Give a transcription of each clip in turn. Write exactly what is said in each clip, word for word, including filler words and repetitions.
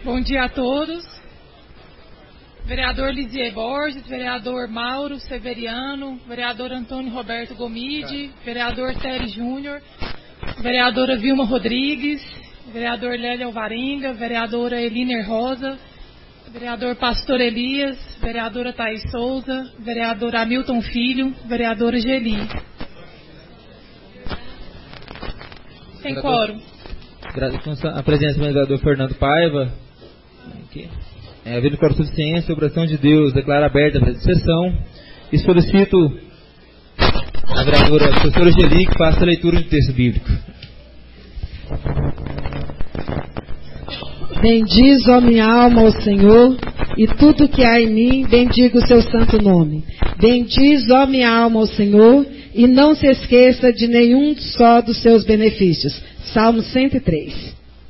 Bom dia a todos. Vereador Lisier Borges, vereador Mauro Severiano, vereador Antônio Roberto Gomide, vereador Tery Júnior, vereadora Vilma Rodrigues, vereador Lélia Alvarenga, vereadora Eliner Rosa, vereador Pastor Elias, vereadora Thaís Souza, vereador Hamilton Filho, vereadora Geli. Tem quórum. A presença do vereador Fernando Paiva. Aqui. É, havendo quórum suficiente, sobre a ação de Deus, declaro aberta a presente sessão e solicito a vereadora a professora Geli que faça a leitura do texto bíblico. Bendiz, ó minha alma, ao Senhor, e tudo que há em mim, bendiga o seu santo nome. Bendiz, ó minha alma, ao Senhor, e não se esqueça de nenhum só dos seus benefícios. Salmo cento e três.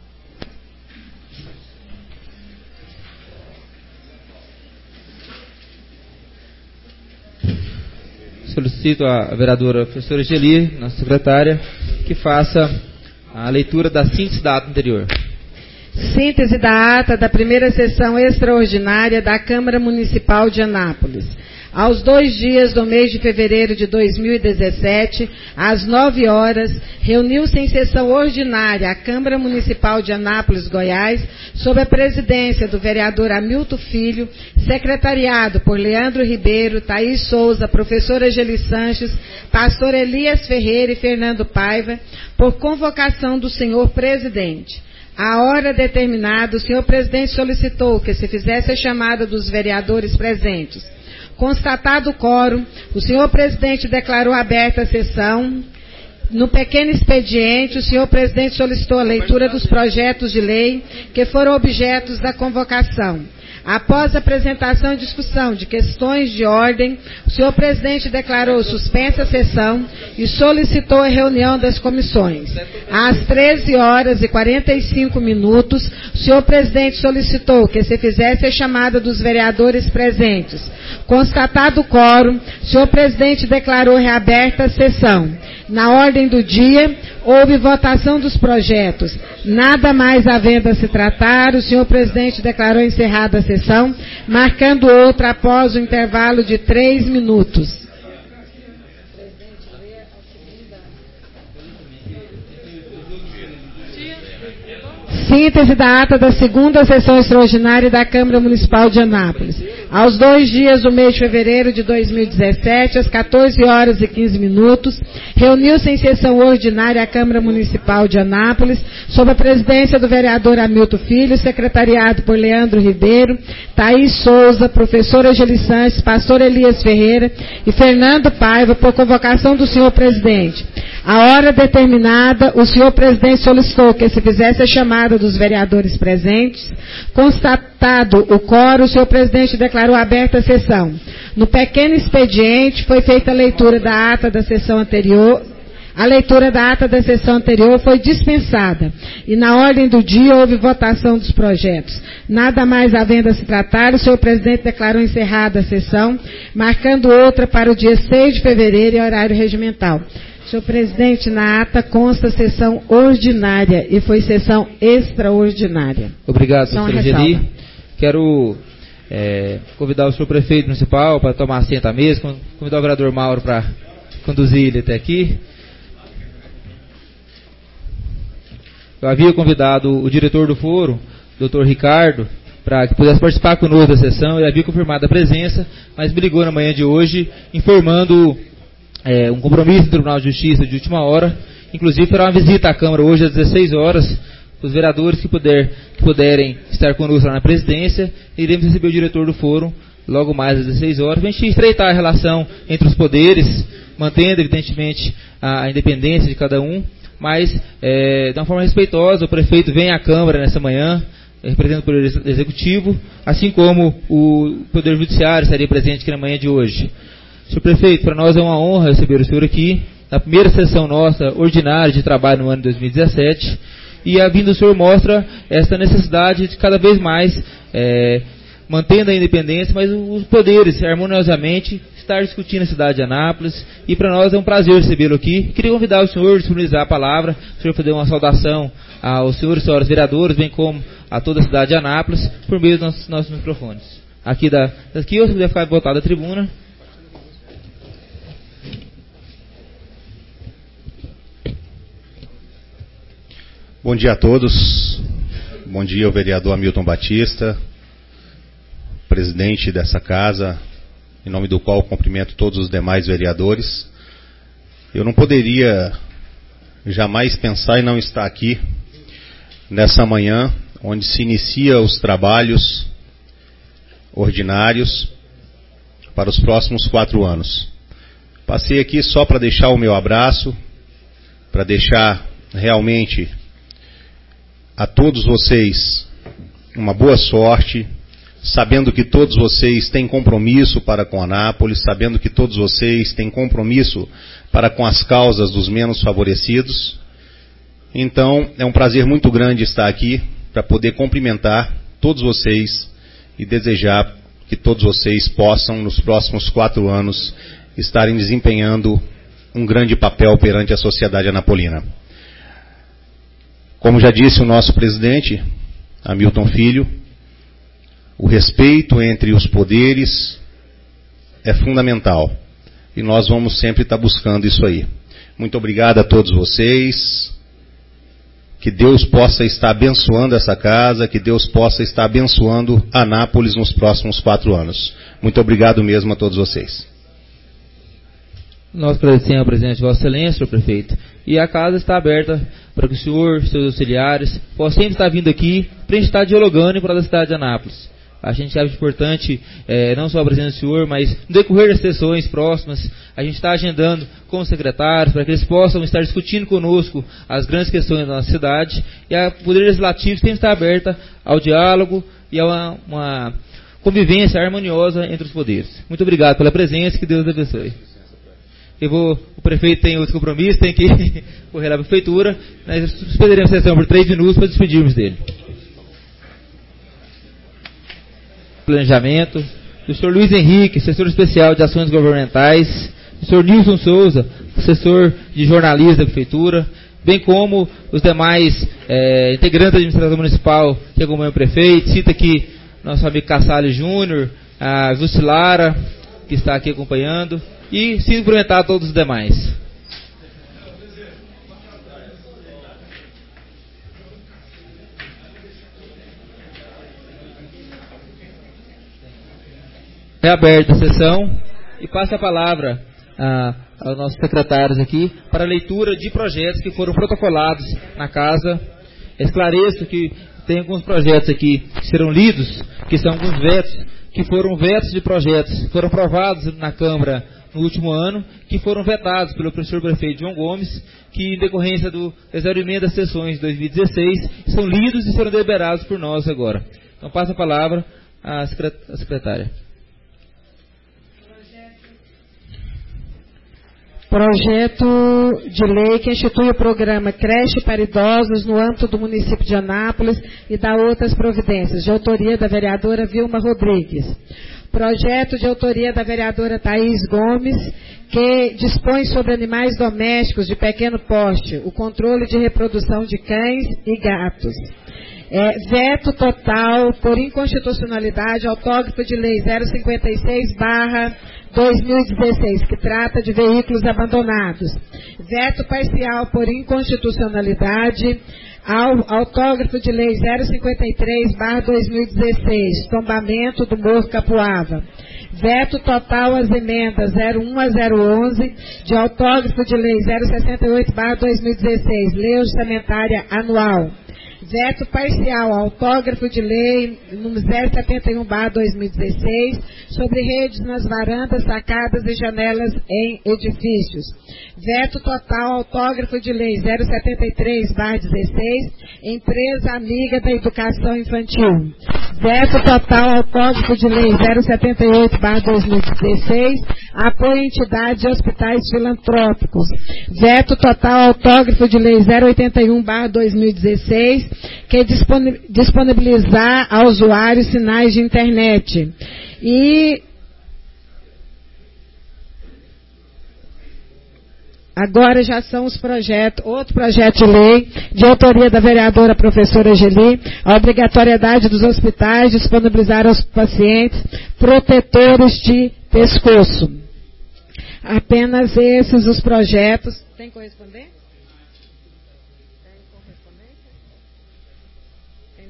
Solicito a vereadora professora Geli, nossa secretária, que faça a leitura da síntese da ata anterior. Síntese da ata da primeira sessão extraordinária da Câmara Municipal de Anápolis. Aos dois dias do mês de fevereiro de dois mil e dezessete, às nove horas, reuniu-se em sessão ordinária a Câmara Municipal de Anápolis, Goiás, sob a presidência do vereador Hamilton Filho, secretariado por Leandro Ribeiro, Thaís Souza, professora Geli Sanches, pastor Elias Ferreira e Fernando Paiva, por convocação do senhor presidente. À hora determinada, o senhor presidente solicitou que se fizesse a chamada dos vereadores presentes. Constatado o quórum, o senhor presidente declarou aberta a sessão. No pequeno expediente, o senhor presidente solicitou a leitura dos projetos de lei que foram objetos da convocação. Após a apresentação e discussão de questões de ordem, o senhor presidente declarou suspensa a sessão e solicitou a reunião das comissões. Às treze horas e quarenta e cinco minutos, o senhor presidente solicitou que se fizesse a chamada dos vereadores presentes. Constatado o quórum, o senhor presidente declarou reaberta a sessão. Na ordem do dia, houve votação dos projetos. Nada mais havendo a se tratar, o senhor presidente declarou encerrada a sessão, marcando outra após o intervalo de três minutos. Síntese da ata da segunda sessão extraordinária da Câmara Municipal de Anápolis. Aos dois dias do mês de fevereiro de dois mil e dezessete, às quatorze horas e quinze minutos, reuniu-se em sessão ordinária a Câmara Municipal de Anápolis, sob a presidência do vereador Hamilton Filho, secretariado por Leandro Ribeiro, Thaís Souza, professora Geli Sanches, pastor Elias Ferreira e Fernando Paiva, por convocação do senhor presidente. À hora determinada, o senhor presidente solicitou que se fizesse a chamada dos vereadores presentes. Constatado o quórum, o senhor presidente declarou aberta a sessão. No pequeno expediente, foi feita a leitura da ata da sessão anterior. A leitura da ata da sessão anterior foi dispensada. E na ordem do dia houve votação dos projetos. Nada mais havendo a se tratar, o senhor presidente declarou encerrada a sessão, marcando outra para o dia seis de fevereiro e horário regimental. Senhor presidente, na ata consta sessão ordinária e foi sessão extraordinária. Obrigado, professora Geli. Quero é, convidar o senhor prefeito municipal para tomar assento à mesa, convidar o vereador Mauro para conduzir ele até aqui. Eu havia convidado o diretor do foro, doutor Ricardo, para que pudesse participar conosco da sessão. Ele havia confirmado a presença, mas me ligou na manhã de hoje informando É, um compromisso do Tribunal de Justiça de última hora, inclusive fará uma visita à Câmara hoje às dezesseis horas, os vereadores que, puder, que puderem estar conosco lá na presidência, iremos receber o diretor do fórum logo mais às dezesseis horas, para a gente estreitar a relação entre os poderes, mantendo evidentemente a, a independência de cada um, mas é, de uma forma respeitosa. O prefeito vem à Câmara nessa manhã, representando o Poder Executivo, assim como o Poder Judiciário estaria presente aqui na manhã de hoje. Senhor prefeito, para nós é uma honra receber o senhor aqui, na primeira sessão nossa ordinária de trabalho no ano de dois mil e dezessete, e a vinda do senhor mostra essa necessidade de cada vez mais, é, mantendo a independência, mas os poderes harmoniosamente estar discutindo a cidade de Anápolis, e para nós é um prazer recebê-lo aqui. Queria convidar o senhor a disponibilizar a palavra, o senhor fazer uma saudação aos senhores e senhoras vereadores, bem como a toda a cidade de Anápolis, por meio dos nossos, nossos microfones. Aqui, da, daqui, ou se puder ficar botado à tribuna. Bom dia a todos. Bom dia ao vereador Hamilton Batista, presidente dessa casa, em nome do qual cumprimento todos os demais vereadores. Eu não poderia jamais pensar em não estar aqui nessa manhã, onde se inicia os trabalhos ordinários para os próximos quatro anos. Passei aqui só para deixar o meu abraço, para deixar realmente a todos vocês uma boa sorte, sabendo que todos vocês têm compromisso para com Anápolis, sabendo que todos vocês têm compromisso para com as causas dos menos favorecidos. Então, é um prazer muito grande estar aqui para poder cumprimentar todos vocês e desejar que todos vocês possam, nos próximos quatro anos, estarem desempenhando um grande papel perante a sociedade anapolina. Como já disse o nosso presidente, Hamilton Filho, o respeito entre os poderes é fundamental. E nós vamos sempre estar buscando isso aí. Muito obrigado a todos vocês. Que Deus possa estar abençoando essa casa, que Deus possa estar abençoando Anápolis nos próximos quatro anos. Muito obrigado mesmo a todos vocês. Nós agradecemos a presença de Vossa Excelência, senhor prefeito. E a casa está aberta para que o senhor, seus auxiliares, possam sempre estar vindo aqui para a gente estar dialogando em prol da cidade de Anápolis. A gente acha importante, é, não só a presença do senhor, mas no decorrer das sessões próximas, a gente está agendando com os secretários para que eles possam estar discutindo conosco as grandes questões da nossa cidade. E a Poder Legislativo sempre está aberta ao diálogo e a uma, uma convivência harmoniosa entre os poderes. Muito obrigado pela presença, que Deus abençoe. Eu vou, o prefeito tem outro compromisso, tem que correr lá para a prefeitura. Nós suspenderemos a sessão por três minutos para despedirmos dele. Planejamento, do senhor Luiz Henrique, assessor especial de ações governamentais, do senhor Nilson Souza, assessor de jornalismo da prefeitura, bem como os demais é, integrantes da administração municipal que acompanham o prefeito. Cita aqui nosso amigo Cassalho Júnior, a Jusilara, que está aqui acompanhando, e se cumprimentar a todos os demais. É aberta a sessão e passa a palavra a, aos nossos secretários aqui para a leitura de projetos que foram protocolados na casa. Esclareço que tem alguns projetos aqui que serão lidos, que são alguns vetos, que foram vetos de projetos que foram aprovados na Câmara no último ano, que foram vetados pelo professor prefeito João Gomes, que em decorrência do exaurimento das sessões de dois mil e dezesseis, são lidos e serão deliberados por nós agora. Então passa a palavra à secretária. Projeto de lei que institui o programa Creche para Idosos no âmbito do município de Anápolis e dá outras providências, de autoria da vereadora Vilma Rodrigues. Projeto de autoria da vereadora Thaís Gomes, que dispõe sobre animais domésticos de pequeno porte, o controle de reprodução de cães e gatos. É, veto total por inconstitucionalidade, autógrafo de lei zero cinquenta e seis barra dois mil e dezesseis, que trata de veículos abandonados. Veto parcial por inconstitucionalidade, ao, autógrafo de lei zero cinquenta e três barra dois mil e dezesseis, tombamento do Morro Capuava. Veto total às emendas zero um a zero onze, de autógrafo de lei zero sessenta e oito barra dois mil e dezesseis, lei orçamentária anual. Veto parcial, autógrafo de lei número zero setenta e um barra dois mil e dezesseis, sobre redes nas varandas, sacadas e janelas em edifícios. Veto total, autógrafo de lei zero setenta e três barra dezesseis, empresa amiga da educação infantil. Veto total, autógrafo de lei zero setenta e oito barra dois mil e dezesseis, apoio a entidades e hospitais filantrópicos. Veto total, autógrafo de lei zero oitenta e um barra dois mil e dezesseis, que disponibilizar a usuários sinais de internet. E Agora já são os projetos, outro projeto de lei, de autoria da vereadora professora Geli, a obrigatoriedade dos hospitais disponibilizar aos pacientes protetores de pescoço. Apenas esses os projetos. Tem correspondência? Tem correspondência? Tem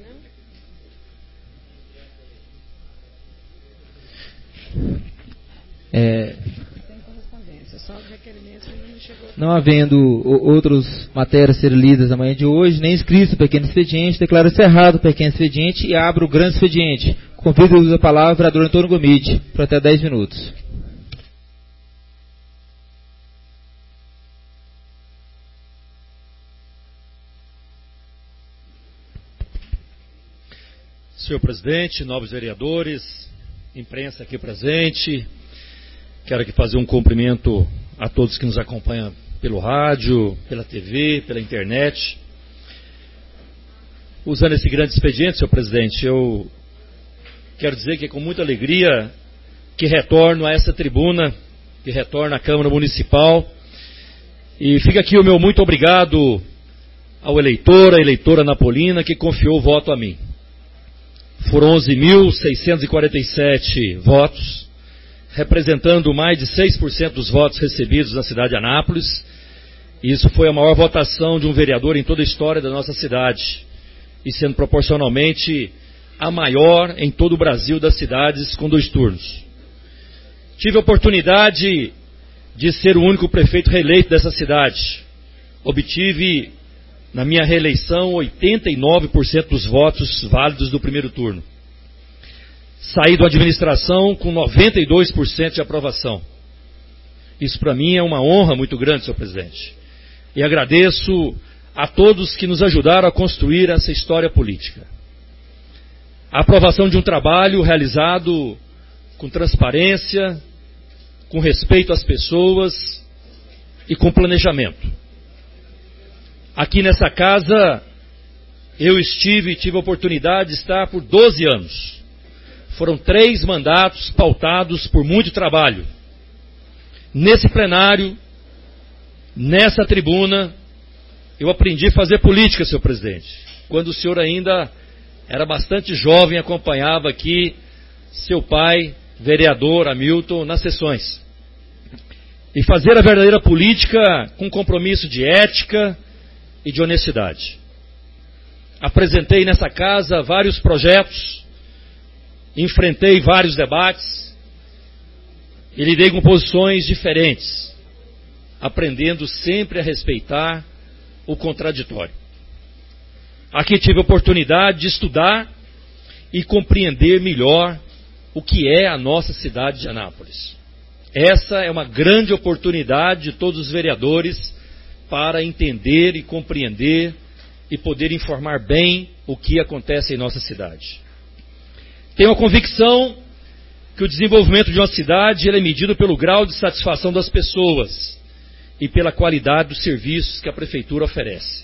não? É... Só os requerimentos ainda não chegou. Não havendo outras matérias a serem lidas na manhã de hoje, nem inscrito o pequeno expediente, declaro encerrado o pequeno expediente e abro o grande expediente. Convido o uso da palavra o vereador Antônio Gomide, por até dez minutos. Senhor presidente, nobres vereadores, imprensa aqui presente, quero aqui fazer um cumprimento a todos que nos acompanham pelo rádio, pela T V, pela internet. Usando esse grande expediente, senhor presidente, eu quero dizer que é com muita alegria que retorno a essa tribuna, que retorno à Câmara Municipal. E fica aqui o meu muito obrigado ao eleitor, à eleitora Napolina, que confiou o voto a mim. Foram onze mil seiscentos e quarenta e sete votos, representando mais de seis por cento dos votos recebidos na cidade de Anápolis. Isso foi a maior votação de um vereador em toda a história da nossa cidade, e sendo proporcionalmente a maior em todo o Brasil das cidades com dois turnos. Tive a oportunidade de ser o único prefeito reeleito dessa cidade. Obtive, na minha reeleição, oitenta e nove por cento dos votos válidos do primeiro turno. Saí da administração com noventa e dois por cento de aprovação. Isso para mim é uma honra muito grande, senhor presidente. E agradeço a todos que nos ajudaram a construir essa história política. A aprovação de um trabalho realizado com transparência, com respeito às pessoas e com planejamento. Aqui nessa casa, eu estive e tive a oportunidade de estar por doze anos. Foram três mandatos pautados por muito trabalho. Nesse plenário, nessa tribuna, eu aprendi a fazer política, senhor presidente. Quando o senhor ainda era bastante jovem, acompanhava aqui seu pai, vereador Hamilton, nas sessões. E fazer a verdadeira política com compromisso de ética e de honestidade. Apresentei nessa casa vários projetos, enfrentei vários debates e lidei com posições diferentes, aprendendo sempre a respeitar o contraditório. Aqui tive a oportunidade de estudar e compreender melhor o que é a nossa cidade de Anápolis. Essa é uma grande oportunidade de todos os vereadores para entender e compreender e poder informar bem o que acontece em nossa cidade. Tenho a convicção que o desenvolvimento de uma cidade ele é medido pelo grau de satisfação das pessoas e pela qualidade dos serviços que a prefeitura oferece.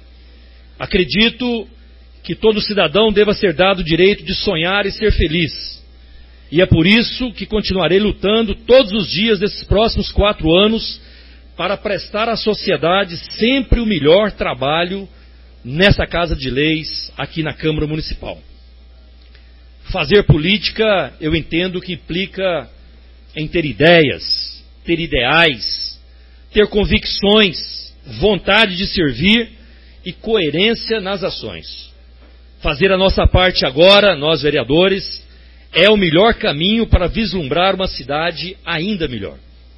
Acredito que todo cidadão deva ser dado o direito de sonhar e ser feliz. E é por isso que continuarei lutando todos os dias desses próximos quatro anos para prestar à sociedade sempre o melhor trabalho nessa Casa de Leis, aqui na Câmara Municipal. Fazer política, eu entendo que implica em ter ideias, ter ideais, ter convicções, vontade de servir e coerência nas ações. Fazer a nossa parte agora, nós vereadores, é o melhor caminho para vislumbrar uma cidade ainda melhor.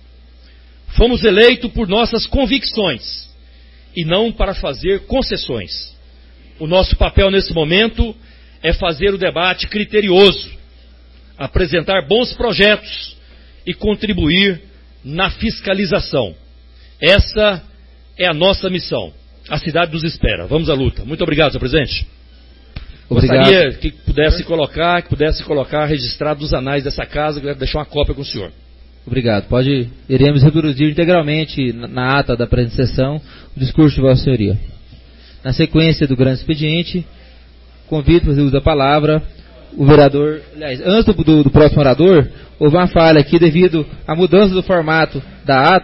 Fomos eleitos por nossas convicções e não para fazer concessões. O nosso papel nesse momento é fazer o debate criterioso, apresentar bons projetos e contribuir na fiscalização. Essa é a nossa missão. A cidade nos espera. Vamos à luta. Muito obrigado, senhor presidente. Obrigado. Gostaria que pudesse colocar, que pudesse colocar registrado nos anais dessa casa, que eu quero deixar uma cópia com o senhor. Obrigado. Pode, iremos reproduzir integralmente na, na ata da presente sessão o discurso de Vossa Senhoria. Na sequência do grande expediente, convido para fazer uso da palavra o vereador. Aliás, antes do, do, do próximo orador, houve uma falha aqui devido à mudança do formato da ata.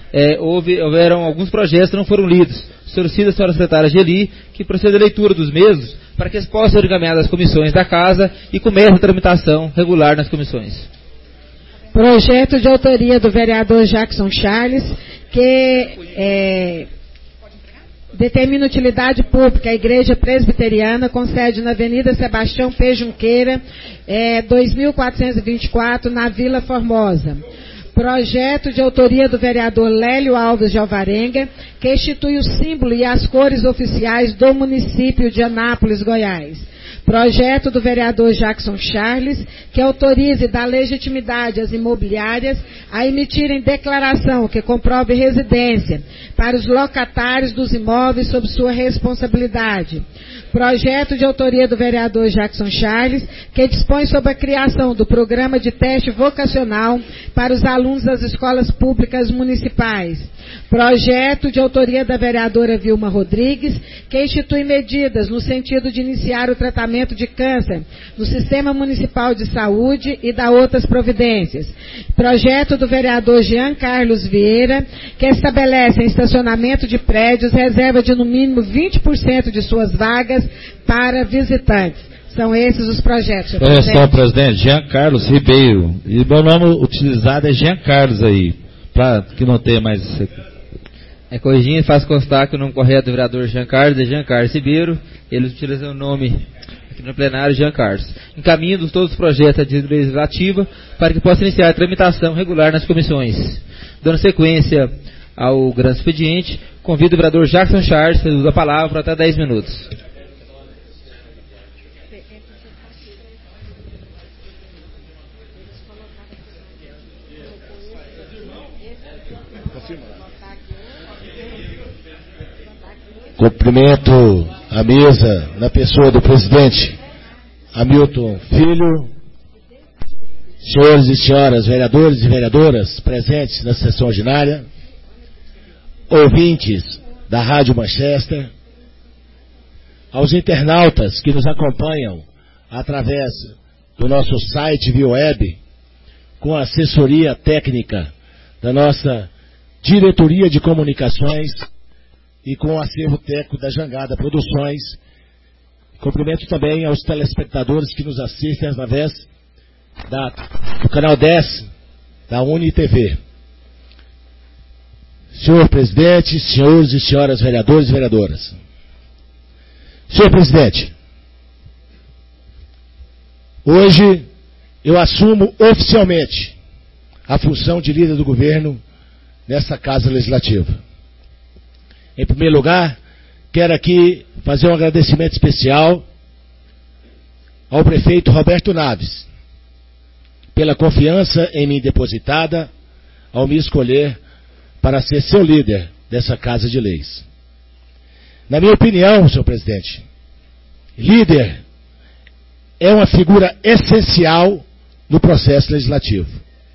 é, houve, houveram alguns projetos que não foram lidos. Solicito a senhora secretária Geli que proceda a leitura dos mesmos para que eles possam ser encaminhados às comissões da Casa e comece a tramitação regular nas comissões. Projeto de autoria do vereador Jackson Charles, que é, determina utilidade pública. A Igreja Presbiteriana, com sede na Avenida Sebastião P. Junqueira, é, dois mil quatrocentos e vinte e quatro, na Vila Formosa. Projeto de autoria do vereador Lélio Alves de Alvarenga, que institui o símbolo e as cores oficiais do município de Anápolis, Goiás. Projeto do vereador Jackson Charles, que autorize e dá legitimidade às imobiliárias a emitirem declaração que comprove residência para os locatários dos imóveis sob sua responsabilidade. Projeto de autoria do vereador Jackson Charles, que dispõe sobre a criação do programa de teste vocacional para os alunos das escolas públicas municipais. Projeto de autoria da vereadora Vilma Rodrigues, que institui medidas no sentido de iniciar o tratamento de câncer no Sistema Municipal de Saúde e da outras providências. Projeto do vereador Jean Carlos Vieira, que estabelece em estacionamento de prédios reserva de no mínimo vinte por cento de suas vagas para visitantes. São esses os projetos. Correção, presidente. Jean Carlos Ribeiro. E meu nome utilizado é Jean Carlos aí, para que não tenha mais... É corrigindo e faz constar que o nome correto do vereador Jean Carlos é Jean Carlos Ribeiro. Ele utiliza o nome aqui no plenário Jean Carlos. Encaminhando todos os projetos de legislativa para que possa iniciar a tramitação regular nas comissões. Dando sequência ao grande expediente, convido o vereador Jackson Charles a usar a palavra por até dez minutos. Cumprimento a mesa na pessoa do presidente Hamilton Filho, senhores e senhoras vereadores e vereadoras presentes na sessão ordinária, ouvintes da Rádio Manchester, aos internautas que nos acompanham através do nosso site via web, com a assessoria técnica da nossa Diretoria de Comunicações e com o acervo técnico da Jangada Produções. Cumprimento também aos telespectadores que nos assistem através da, do canal dez da UniTV. Senhor presidente, senhores e senhoras vereadores e vereadoras. Senhor presidente, hoje eu assumo oficialmente a função de líder do governo nessa Casa Legislativa. Em primeiro lugar, quero aqui fazer um agradecimento especial ao prefeito Roberto Naves pela confiança em mim depositada ao me escolher para ser seu líder dessa Casa de Leis. Na minha opinião, senhor presidente, líder é uma figura essencial no processo legislativo.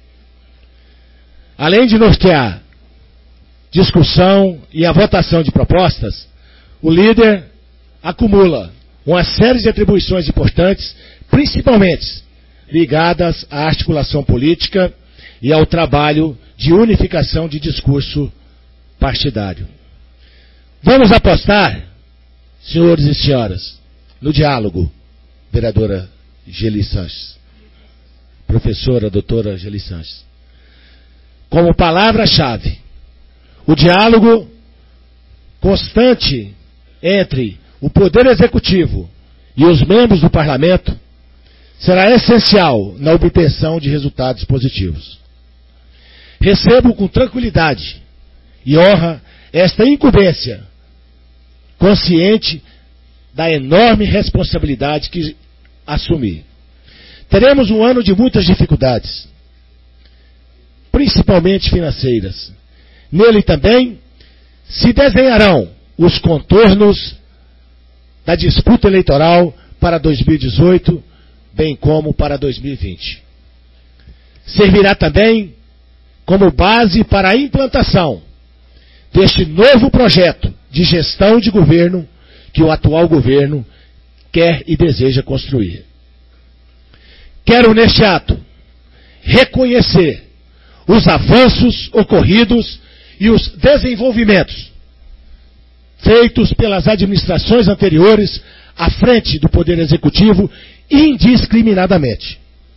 Além de nortear discussão e a votação de propostas, o líder acumula uma série de atribuições importantes, principalmente ligadas à articulação política e ao trabalho de unificação de discurso partidário. Vamos apostar, senhores e senhoras, no diálogo, vereadora Geli Sanches, professora doutora Geli Sanches, como palavra-chave. O diálogo constante entre o Poder Executivo e os membros do Parlamento será essencial na obtenção de resultados positivos. Recebo com tranquilidade e honra esta incumbência, consciente da enorme responsabilidade que assumi. Teremos um ano de muitas dificuldades, principalmente financeiras. Nele também se desenharão os contornos da disputa eleitoral para dois mil e dezoito, bem como para dois mil e vinte. Servirá também como base para a implantação deste novo projeto de gestão de governo que o atual governo quer e deseja construir. Quero, neste ato, reconhecer os avanços ocorridos e os desenvolvimentos feitos pelas administrações anteriores à frente do Poder Executivo indiscriminadamente.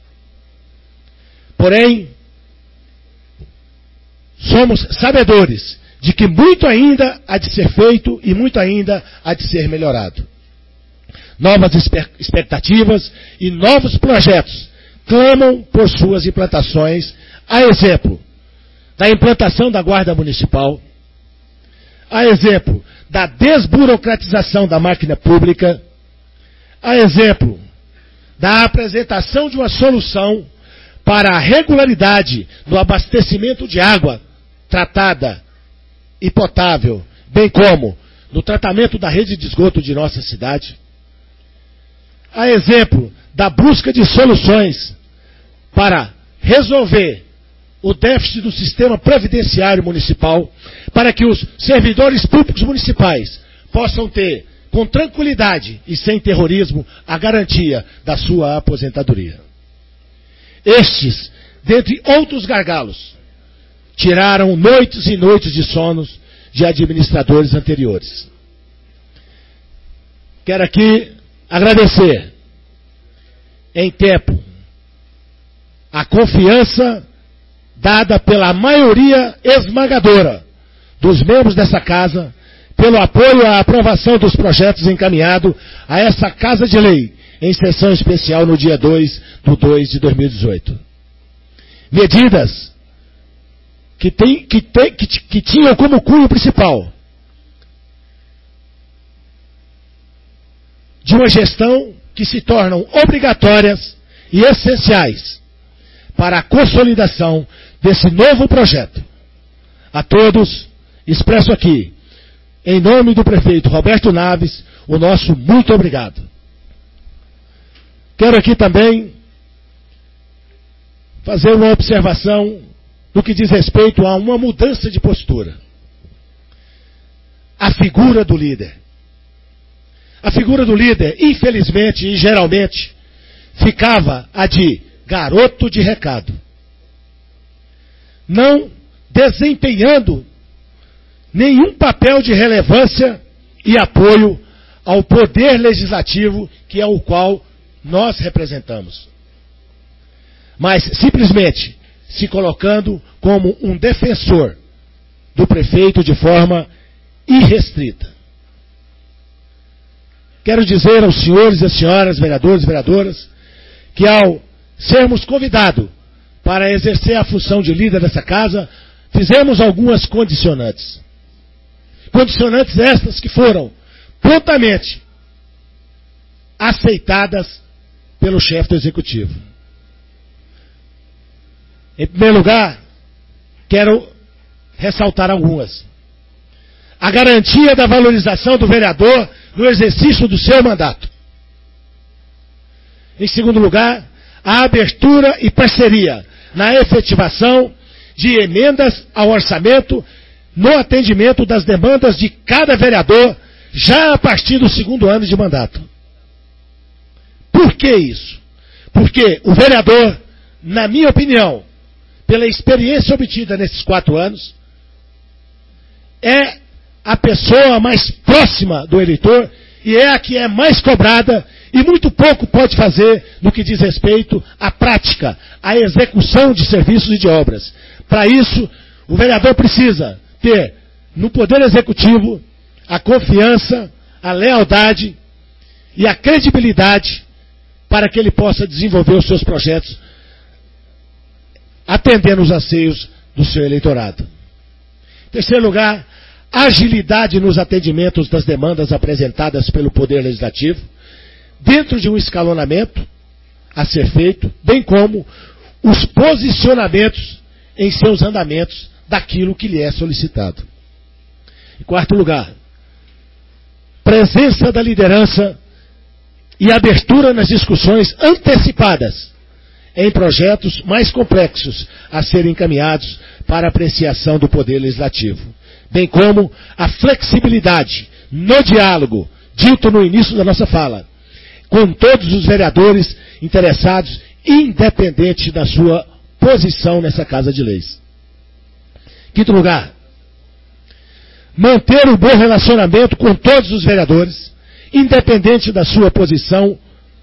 Porém, somos sabedores de que muito ainda há de ser feito e muito ainda há de ser melhorado. Novas expectativas e novos projetos clamam por suas implantações, a exemplo da implantação da Guarda Municipal, a exemplo da desburocratização da máquina pública, a exemplo da apresentação de uma solução para a regularidade do abastecimento de água tratada e potável, bem como no tratamento da rede de esgoto de nossa cidade, a exemplo da busca de soluções para resolver o déficit do sistema previdenciário municipal, para que os servidores públicos municipais possam ter, com tranquilidade e sem terrorismo, a garantia da sua aposentadoria. Estes, dentre outros gargalos, tiraram noites e noites de sonos de administradores anteriores. Quero aqui agradecer, em tempo, a confiança dada pela maioria esmagadora dos membros dessa casa, pelo apoio à aprovação dos projetos encaminhados a essa Casa de Lei, em sessão especial no dia dois de dois de dois mil e dezoito. Medidas que, tem, que, tem, que, que tinham como cunho principal de uma gestão que se tornam obrigatórias e essenciais para a consolidação desse novo projeto. A todos, expresso aqui, em nome do prefeito Roberto Naves, o nosso muito obrigado. Quero aqui também fazer uma observação no que diz respeito a uma mudança de postura. A figura do líder. A figura do líder, infelizmente e geralmente, ficava a de garoto de recado. Não desempenhando nenhum papel de relevância e apoio ao poder legislativo, que é o qual nós representamos. Mas simplesmente se colocando como um defensor do prefeito de forma irrestrita. Quero dizer aos senhores e às senhoras, vereadores e vereadoras, que ao sermos convidados para exercer a função de líder dessa casa, fizemos algumas condicionantes. Condicionantes estas que foram prontamente aceitadas pelo chefe do executivo. Em primeiro lugar, quero ressaltar algumas. A garantia da valorização do vereador no exercício do seu mandato. Em segundo lugar, a abertura e parceria na efetivação de emendas ao orçamento no atendimento das demandas de cada vereador já a partir do segundo ano de mandato. Por que isso? Porque o vereador, na minha opinião, pela experiência obtida nesses quatro anos, é a pessoa mais próxima do eleitor e é a que é mais cobrada e muito pouco pode fazer no que diz respeito à prática, à execução de serviços e de obras. Para isso, o vereador precisa ter no Poder Executivo a confiança, a lealdade e a credibilidade para que ele possa desenvolver os seus projetos atendendo os anseios do seu eleitorado. Em terceiro lugar, agilidade nos atendimentos das demandas apresentadas pelo Poder Legislativo, dentro de um escalonamento a ser feito, bem como os posicionamentos em seus andamentos daquilo que lhe é solicitado. Em quarto lugar, presença da liderança e abertura nas discussões antecipadas em projetos mais complexos a serem encaminhados para apreciação do Poder Legislativo, bem como a flexibilidade no diálogo, dito no início da nossa fala, com todos os vereadores interessados, independente da sua posição nessa Casa de Leis. Quinto lugar, manter um bom relacionamento com todos os vereadores, independente da sua posição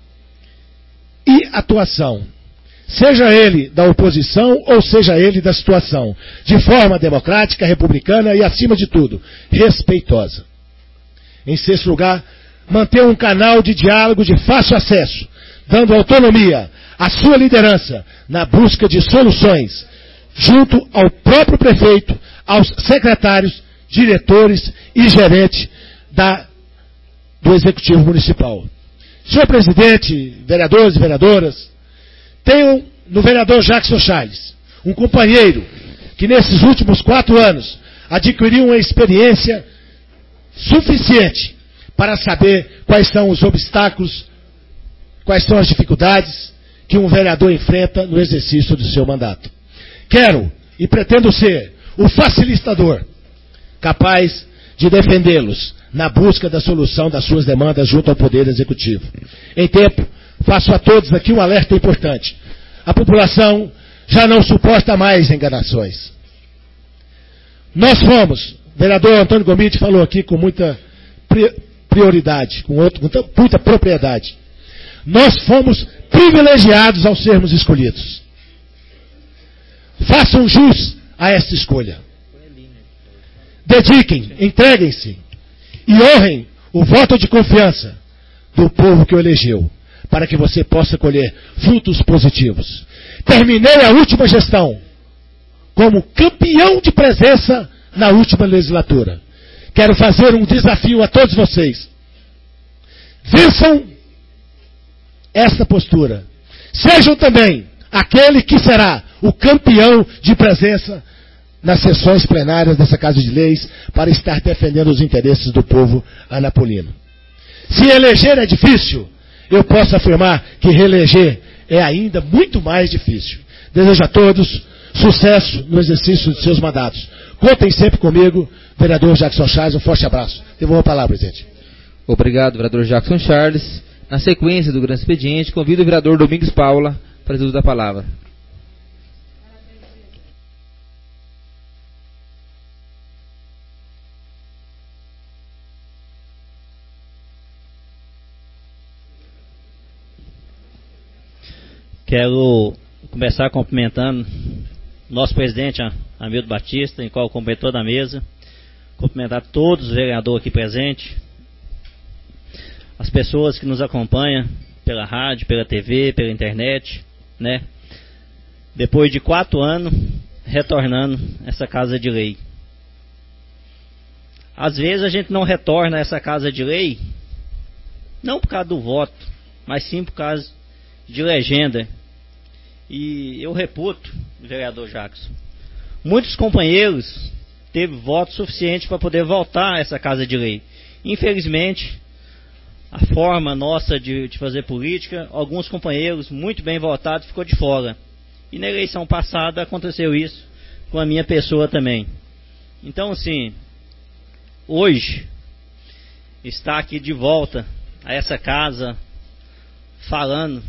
e atuação, seja ele da oposição ou seja ele da situação, de forma democrática, republicana e, acima de tudo, respeitosa. Em sexto lugar, manter um canal de diálogo de fácil acesso, dando autonomia à sua liderança na busca de soluções, junto ao próprio prefeito, aos secretários, diretores e gerentes da, do Executivo Municipal. Senhor presidente, vereadores e vereadoras, tenham no vereador Jackson Charles, um companheiro que nesses últimos quatro anos adquiriu uma experiência suficiente para saber quais são os obstáculos, quais são as dificuldades que um vereador enfrenta no exercício do seu mandato. Quero e pretendo ser o facilitador capaz de defendê-los na busca da solução das suas demandas junto ao Poder Executivo. Em tempo, faço a todos aqui um alerta importante. A população já não suporta mais enganações. Nós fomos, o vereador Antônio Gomide falou aqui com muita prioridade, com, outro, com muita propriedade. Nós fomos privilegiados ao sermos escolhidos. Façam jus a essa escolha. Dediquem, entreguem-se e honrem o voto de confiança do povo que o elegeu, para que você possa colher frutos positivos. Terminei a última gestão como campeão de presença na última legislatura. Quero fazer um desafio a todos vocês. Vençam essa postura. Sejam também aquele que será o campeão de presença nas sessões plenárias dessa Casa de Leis para estar defendendo os interesses do povo anapolino. Se eleger é difícil, eu posso afirmar que reeleger é ainda muito mais difícil. Desejo a todos sucesso no exercício de seus mandatos. Contem sempre comigo, vereador Jackson Charles, um forte abraço. Devolvo a palavra, presidente. Obrigado, vereador Jackson Charles. Na sequência do grande expediente, convido o vereador Domingos Paula para o uso da palavra. Quero começar cumprimentando nosso presidente, Hamilton Batista, em qual cumprimentou da mesa. Cumprimentar todos os vereadores aqui presentes, as pessoas que nos acompanham pela rádio, pela T V, pela internet, né? Depois de quatro anos, retornando essa Casa de Lei. Às vezes a gente não retorna a essa Casa de Lei, não por causa do voto, mas sim por causa de legenda. E eu reputo, vereador Jackson, muitos companheiros teve voto suficiente para poder voltar a essa Casa de Lei. Infelizmente, a forma nossa de, de fazer política, alguns companheiros muito bem votados ficou de fora. E na eleição passada aconteceu isso com a minha pessoa também. Então, assim, hoje, estar aqui de volta a essa casa, falando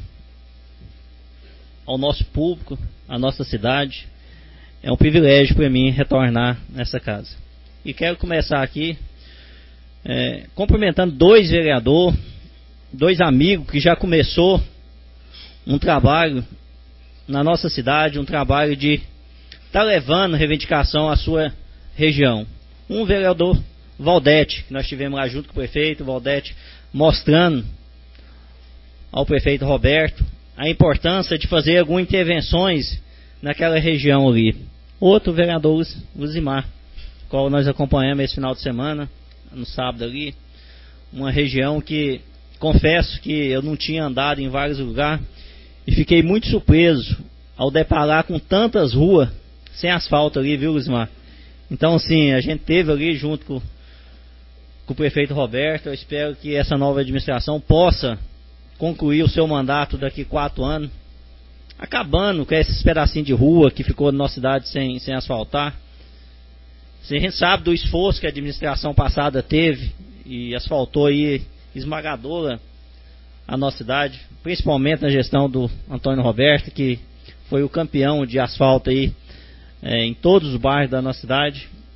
ao nosso público, à nossa cidade, é um privilégio para mim retornar nessa casa. E quero começar aqui é, cumprimentando dois vereadores, dois amigos que já começou um trabalho na nossa cidade, um trabalho de estar tá levando reivindicação à sua região. Um vereador, Valdete, que nós tivemos lá junto com o prefeito, Valdete, mostrando ao prefeito Roberto a importância de fazer algumas intervenções naquela região ali. Outro vereador, Luzimar, qual nós acompanhamos esse final de semana, no sábado ali, uma região que, confesso que eu não tinha andado em vários lugares, e fiquei muito surpreso ao deparar com tantas ruas sem asfalto ali, viu, Luzimar? Então, assim, a gente teve ali junto com, com o prefeito Roberto. Eu espero que essa nova administração possa concluir o seu mandato daqui a quatro anos, acabando com esses pedacinhos de rua que ficou na nossa cidade sem, sem asfaltar. A gente sabe do esforço que a administração passada teve e asfaltou aí esmagadora a nossa cidade, principalmente na gestão do Antônio Roberto, que foi o campeão de asfalto aí é, em todos os bairros da nossa cidade.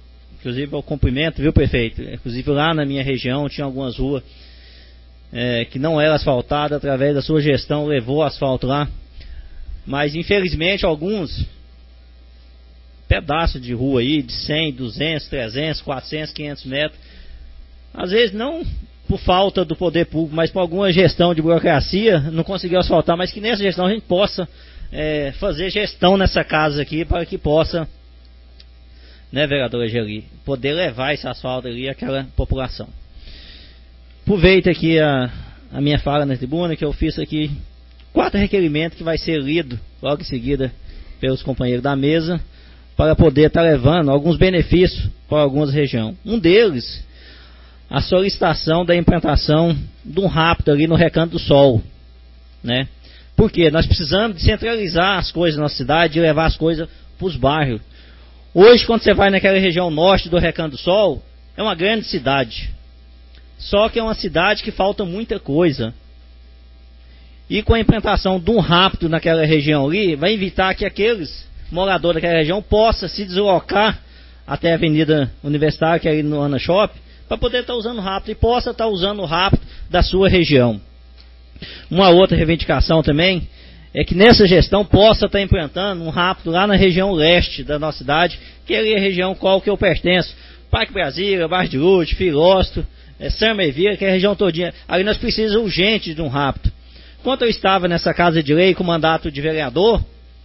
inclusive ao cumprimento, viu, prefeito? Inclusive lá na minha região tinha algumas ruas é, que não eram asfaltadas, através da sua gestão levou asfalto lá, mas infelizmente alguns pedaços de rua aí de cem, duzentos, trezentos, quatrocentos, quinhentos metros, às vezes não por falta do poder público, mas por alguma gestão de burocracia, não conseguiu asfaltar, mas que nessa gestão a gente possa é, fazer gestão nessa casa aqui, para que possa, né, vereadora Geli, poder levar esse asfalto ali àquela população. Aproveito aqui a, a minha fala na tribuna, que eu fiz aqui quatro requerimentos que vai ser lido logo em seguida pelos companheiros da mesa, para poder estar levando alguns benefícios para algumas regiões. Um deles, a solicitação da implantação de um rápido ali no Recanto do Sol, né? Porque nós precisamos descentralizar as coisas na nossa cidade e levar as coisas para os bairros. Hoje, quando você vai naquela região norte do Recanto do Sol, é uma grande cidade. Só que é uma cidade que falta muita coisa. E com a implantação de um rápido naquela região ali, vai evitar que aqueles moradores daquela região possam se deslocar até a Avenida Universitária, que é ali no Ana Shopping, para poder estar usando o rápido e possa estar usando o rápido da sua região. Uma outra reivindicação também é que nessa gestão possa estar implantando um rápido lá na região leste da nossa cidade, que é a região qual que eu pertenço, Parque Brasília, Bairro de Lute, Filósito, é, Samevira, que é a região todinha. Ali nós precisamos urgente de um rápido. Enquanto eu estava nessa casa de lei com mandato de vereador,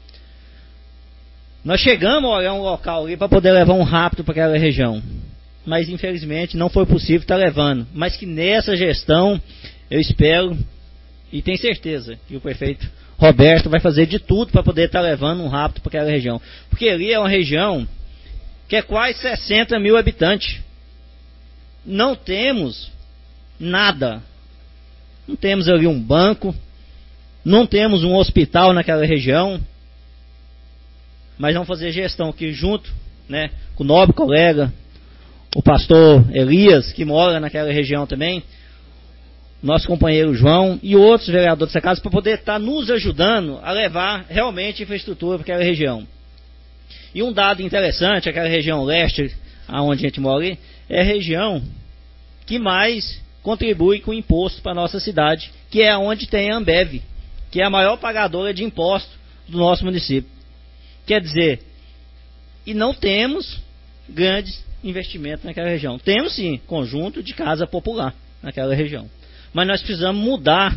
nós chegamos a olhar um local ali para poder levar um rápido para aquela região. Mas infelizmente não foi possível estar levando. Mas que nessa gestão eu espero e tenho certeza que o prefeito Roberto vai fazer de tudo para poder estar levando um rápido para aquela região. Porque ali é uma região que é quase sessenta mil habitantes. Não temos nada. Não temos ali um banco. Não temos um hospital naquela região. Mas vamos fazer gestão aqui junto, né, com o nobre colega, o pastor Elias, que mora naquela região também, nosso companheiro João e outros vereadores dessa casa, para poder estar nos ajudando a levar realmente infraestrutura para aquela região. E um dado interessante, aquela região leste, onde a gente mora ali, é a região que mais contribui com imposto para a nossa cidade, que é onde tem a Ambev, que é a maior pagadora de imposto do nosso município. Quer dizer, e não temos grandes investimentos naquela região. Temos sim conjunto de casa popular naquela região. Mas nós precisamos mudar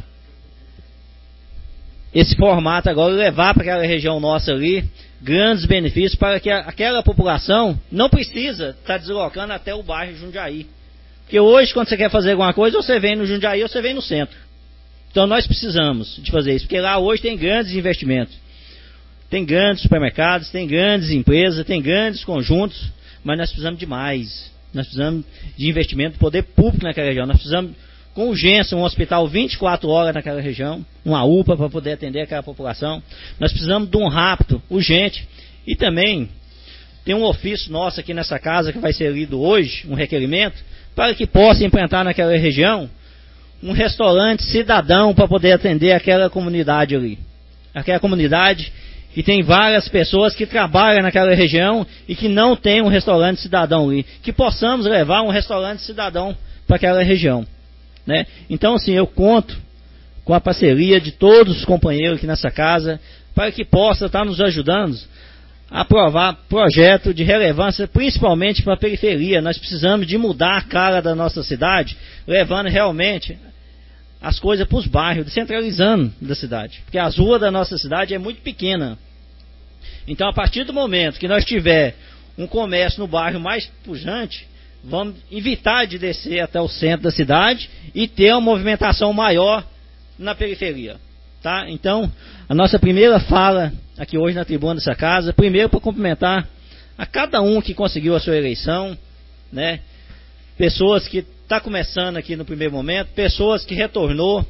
esse formato agora e levar para aquela região nossa ali grandes benefícios para que a, aquela população não precisa estar deslocando até o bairro Jundiaí. Porque hoje, quando você quer fazer alguma coisa, ou você vem no Jundiaí ou você vem no centro. Então nós precisamos de fazer isso, porque lá hoje tem grandes investimentos. Tem grandes supermercados, tem grandes empresas, tem grandes conjuntos, mas nós precisamos de mais. Nós precisamos de investimento do poder público naquela região. Nós precisamos, com urgência, um hospital vinte e quatro horas naquela região, uma U P A para poder atender aquela população. Nós precisamos de um rápido, urgente. E também tem um ofício nosso aqui nessa casa que vai ser lido hoje, um requerimento, para que possa implantar naquela região um restaurante cidadão para poder atender aquela comunidade ali. Aquela comunidade que tem várias pessoas que trabalham naquela região e que não tem um restaurante cidadão ali. Que possamos levar um restaurante cidadão para aquela região, né? Então, assim, eu conto com a parceria de todos os companheiros aqui nessa casa para que possa estar nos ajudando a aprovar projeto de relevância, principalmente para a periferia. Nós precisamos de mudar a cara da nossa cidade, levando realmente as coisas para os bairros, descentralizando da cidade. Porque as ruas da nossa cidade é muito pequena. Então, a partir do momento que nós tiver um comércio no bairro mais pujante, vamos evitar de descer até o centro da cidade e ter uma movimentação maior na periferia. Tá? Então, a nossa primeira fala aqui hoje na tribuna dessa casa, primeiro para cumprimentar a cada um que conseguiu a sua eleição, né? Pessoas que está começando aqui no primeiro momento, pessoas que retornou,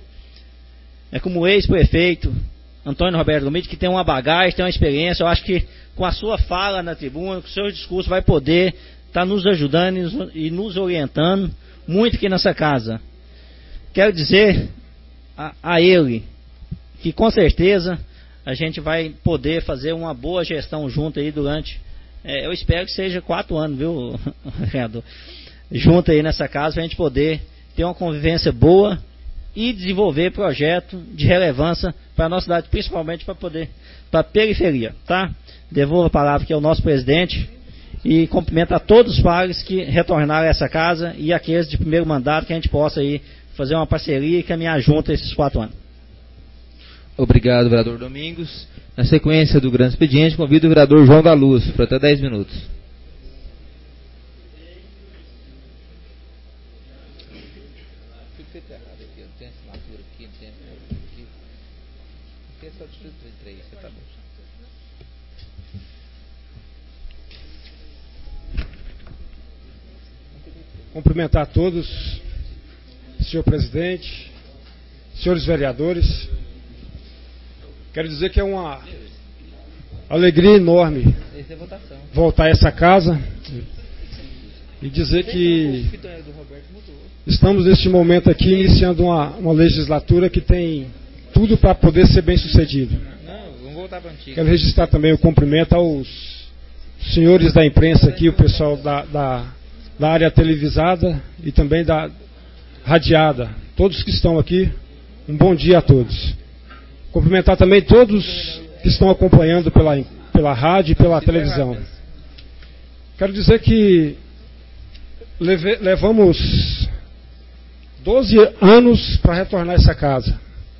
é como o ex-prefeito Antônio Roberto Gomide, que tem uma bagagem, tem uma experiência. Eu acho que com a sua fala na tribuna, com o seu discurso, vai poder estar tá nos ajudando e nos orientando muito aqui nessa casa. Quero dizer a, a ele que com certeza a gente vai poder fazer uma boa gestão junto aí durante É, eu espero que seja quatro anos, viu, vereador? Junto aí nessa casa, para a gente poder ter uma convivência boa e desenvolver projeto de relevância para a nossa cidade, principalmente para poder, para a periferia, tá? Devolvo a palavra aqui ao nosso presidente e cumprimento a todos os pares que retornaram a essa casa e aqueles de primeiro mandato, que a gente possa aí fazer uma parceria e caminhar junto esses quatro anos. Obrigado, vereador Domingos. Na sequência do grande expediente, convido o vereador João da Luz, por até dez minutos. Cumprimentar a todos, senhor presidente, senhores vereadores. Quero dizer que é uma alegria enorme voltar a essa casa e dizer que estamos neste momento aqui iniciando uma, uma legislatura que tem tudo para poder ser bem sucedido. Quero registrar também o cumprimento aos senhores da imprensa aqui, o pessoal da, da, da área televisada e também da radiada. Todos que estão aqui, um bom dia a todos. Cumprimentar também todos que estão acompanhando pela, pela rádio e pela televisão. Quero dizer que leve, levamos doze anos para retornar a essa casa.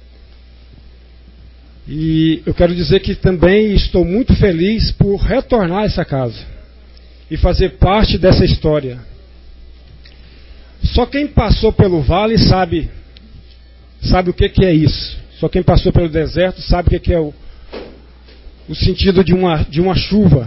E eu quero dizer que também estou muito feliz por retornar a essa casa e fazer parte dessa história. Só quem passou pelo vale sabe, sabe o que, que é isso. Só quem passou pelo deserto sabe o que, que é o, o sentido de uma, de uma chuva.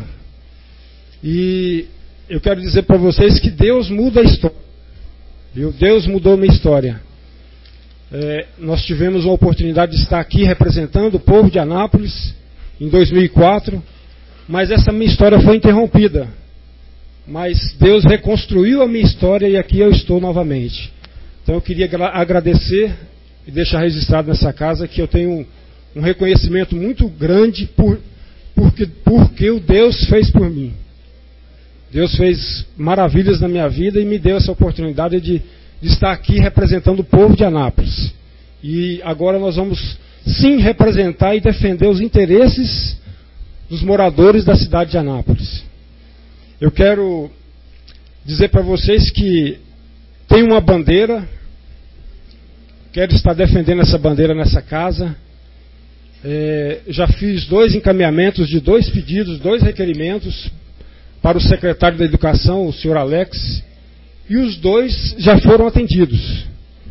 E eu quero dizer para vocês que Deus muda a história. Viu? Deus mudou a minha história. É, nós tivemos a oportunidade de estar aqui representando o povo de Anápolis em dois mil e quatro, mas essa minha história foi interrompida. Mas Deus reconstruiu a minha história e aqui eu estou novamente. Então eu queria agradecer e deixar registrado nessa casa que eu tenho um, um reconhecimento muito grande por, porque, porque o Deus fez por mim. Deus fez maravilhas na minha vida e me deu essa oportunidade de, de estar aqui representando o povo de Anápolis. E agora nós vamos sim representar e defender os interesses dos moradores da cidade de Anápolis. Eu quero dizer para vocês que tem uma bandeira. Quero estar defendendo essa bandeira nessa casa. É, já fiz dois encaminhamentos de dois pedidos, dois requerimentos para o secretário da Educação, o senhor Alex, e os dois já foram atendidos.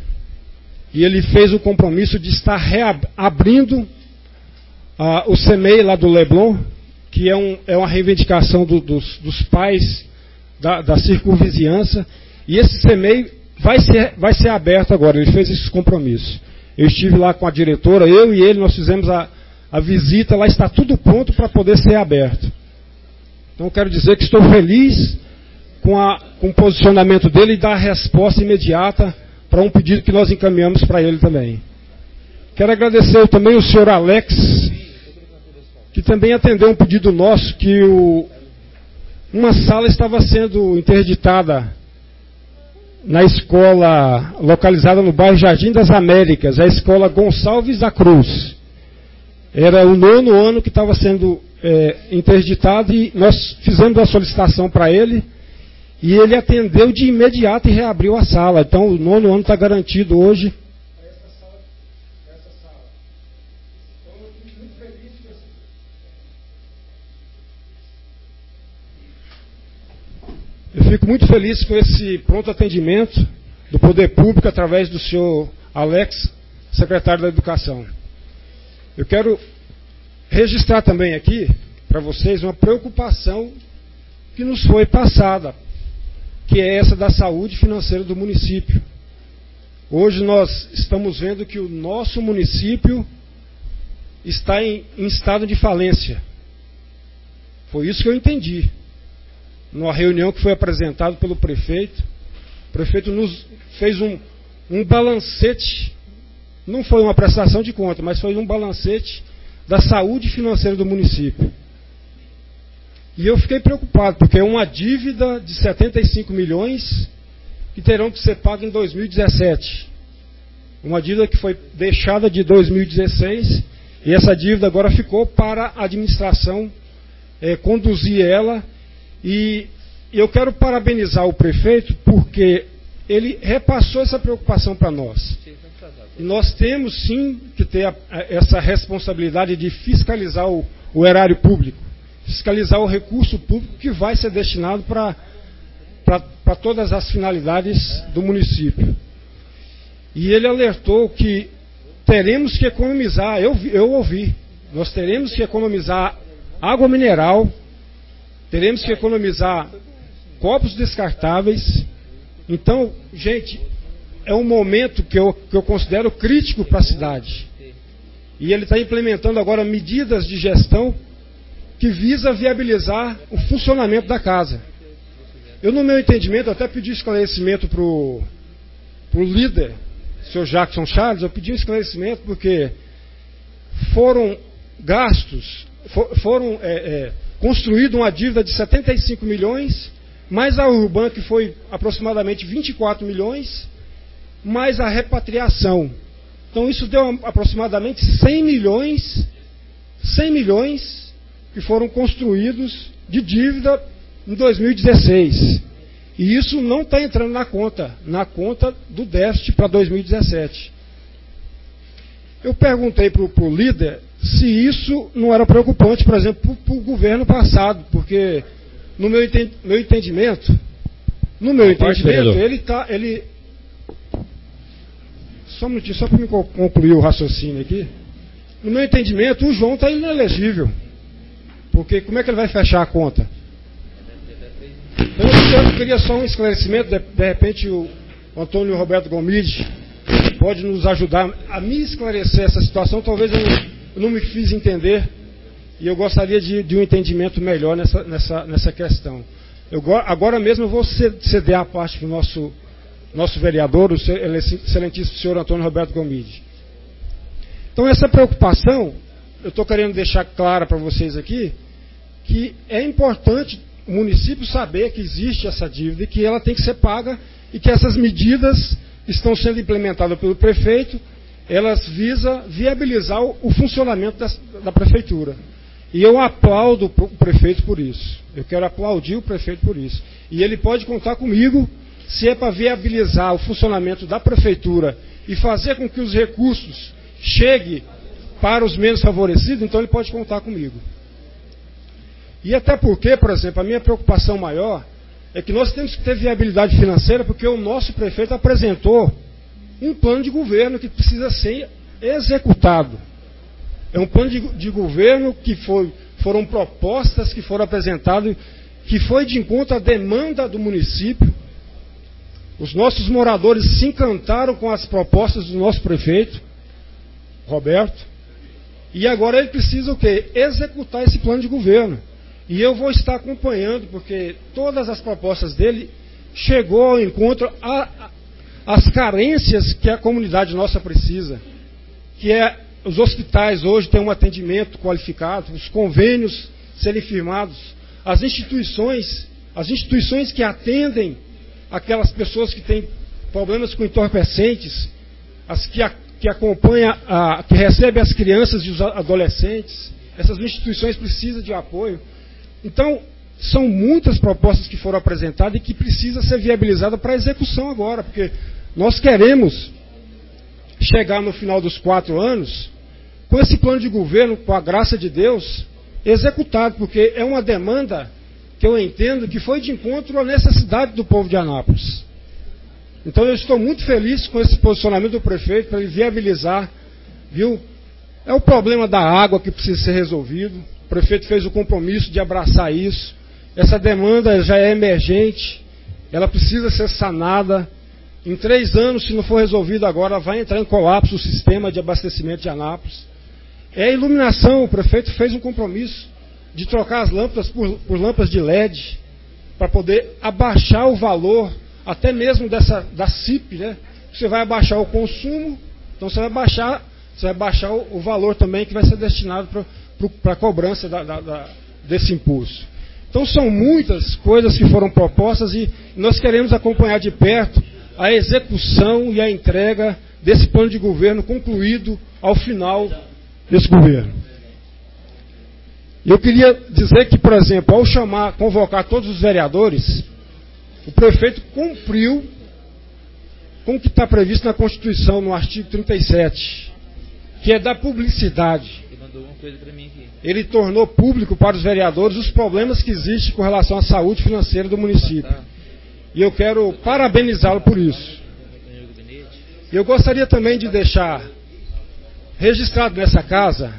E ele fez o compromisso de estar reabrindo ah, o C M E I lá do Leblon, que é, um, é uma reivindicação do, dos, dos pais da, da circunvizinhança, e esse C M E I Vai ser, vai ser aberto agora, ele fez esse compromisso. Eu estive lá com a diretora, eu e ele, nós fizemos a, a visita, lá está tudo pronto para poder ser aberto. Então quero dizer que estou feliz com, a, com o posicionamento dele e dar a resposta imediata para um pedido que nós encaminhamos para ele também. Quero agradecer também o senhor Alex, que também atendeu um pedido nosso, que o, uma sala estava sendo interditada na escola localizada no bairro Jardim das Américas, a escola Gonçalves da Cruz. Era o nono ano que estava sendo é, interditado e nós fizemos a solicitação para ele e ele atendeu de imediato e reabriu a sala. Então o nono ano está garantido hoje. Eu fico muito feliz com esse pronto atendimento do Poder Público através do senhor Alex, secretário da Educação. Eu quero registrar também aqui para vocês uma preocupação que nos foi passada, que é essa da saúde financeira do município. Hoje nós estamos vendo que o nosso município está em, em estado de falência. Foi isso que eu entendi. Numa reunião que foi apresentada pelo prefeito, o prefeito nos fez um, um balancete, não foi uma prestação de conta, mas foi um balancete da saúde financeira do município. E eu fiquei preocupado, porque é uma dívida de setenta e cinco milhões que terão que ser paga em dois mil e dezessete. Uma dívida que foi deixada de dois mil e dezesseis, e essa dívida agora ficou para a administração é, conduzir ela. E eu quero parabenizar o prefeito, porque ele repassou essa preocupação para nós. E nós temos sim que ter a, a, essa responsabilidade de fiscalizar o, o erário público, fiscalizar o recurso público que vai ser destinado para para todas as finalidades do município. E ele alertou que teremos que economizar, eu, eu ouvi, nós teremos que economizar água mineral, teremos que economizar copos descartáveis. Então, gente, é um momento que eu, que eu considero crítico para a cidade. E ele está implementando agora medidas de gestão que visa viabilizar o funcionamento da casa. Eu, no meu entendimento, até pedi esclarecimento para o líder, o senhor Jackson Charles, eu pedi um esclarecimento porque foram gastos, for, foram é, é, construída uma dívida de setenta e cinco milhões, mais a Urban, que foi aproximadamente vinte e quatro milhões, mais a repatriação. Então isso deu aproximadamente cem milhões, cem milhões que foram construídos de dívida em dois mil e dezesseis. E isso não está entrando na conta, na conta do déficit para dois mil e dezessete. Eu perguntei para o líder se isso não era preocupante, por exemplo, para o governo passado, porque no meu, enten meu entendimento, no meu entendimento, ele está, ele... Só um minutinho, só para me concluir o raciocínio aqui. No meu entendimento, o João está inelegível. Porque como é que ele vai fechar a conta? Eu, eu queria só um esclarecimento, de, de repente o Antônio Roberto Gomide pode nos ajudar a me esclarecer essa situação, talvez eu não, eu não me fiz entender, e eu gostaria de, de um entendimento melhor nessa, nessa, nessa questão. Eu, agora mesmo eu vou ceder a parte para o nosso, nosso vereador, o excelentíssimo senhor Antônio Roberto Gomide. Então essa preocupação, eu estou querendo deixar clara para vocês aqui, que é importante o município saber que existe essa dívida e que ela tem que ser paga e que essas medidas estão sendo implementadas pelo prefeito, elas visam viabilizar o, o funcionamento das, da prefeitura. E eu aplaudo o prefeito por isso. Eu quero aplaudir o prefeito por isso. E ele pode contar comigo se é para viabilizar o funcionamento da prefeitura e fazer com que os recursos cheguem para os menos favorecidos, então ele pode contar comigo. E até porque, por exemplo, a minha preocupação maior é que nós temos que ter viabilidade financeira, porque o nosso prefeito apresentou um plano de governo que precisa ser executado. É um plano de, de governo que foi, foram propostas que foram apresentadas, que foi de encontro à demanda do município. Os nossos moradores se encantaram com as propostas do nosso prefeito, Roberto, e agora ele precisa o quê? Executar esse plano de governo. E eu vou estar acompanhando, porque todas as propostas dele chegou ao encontro às carências que a comunidade nossa precisa, que é os hospitais hoje têm um atendimento qualificado, os convênios serem firmados, as instituições, as instituições que atendem aquelas pessoas que têm problemas com entorpecentes, as que, a, que acompanham, a, que recebem as crianças e os adolescentes, essas instituições precisam de apoio. Então, são muitas propostas que foram apresentadas e que precisam ser viabilizadas para execução agora, porque nós queremos chegar no final dos quatro anos com esse plano de governo, com a graça de Deus, executado, porque é uma demanda que eu entendo que foi de encontro à necessidade do povo de Anápolis. Então eu estou muito feliz com esse posicionamento do prefeito para ele viabilizar, viu? É o problema da água que precisa ser resolvido. O prefeito fez o compromisso de abraçar isso. Essa demanda já é emergente, ela precisa ser sanada. Em três anos, se não for resolvido agora, vai entrar em colapso o sistema de abastecimento de Anápolis. É a iluminação, o prefeito fez um compromisso de trocar as lâmpadas por, por lâmpadas de L E D, para poder abaixar o valor, até mesmo dessa, da C I P, né? Você vai abaixar o consumo, então você vai baixar, você vai baixar o, o valor também que vai ser destinado para a cobrança da, da, da, desse impulso. Então são muitas coisas que foram propostas e nós queremos acompanhar de perto a execução e a entrega desse plano de governo concluído ao final desse governo. Eu queria dizer que, por exemplo, ao chamar, convocar todos os vereadores, o prefeito cumpriu com o que está previsto na Constituição, no artigo trinta e sete, que é da publicidade. Ele mandou uma coisa para mim aqui. Ele tornou público para os vereadores os problemas que existem com relação à saúde financeira do município. E eu quero parabenizá-lo por isso. Eu gostaria também de deixar registrado nessa casa,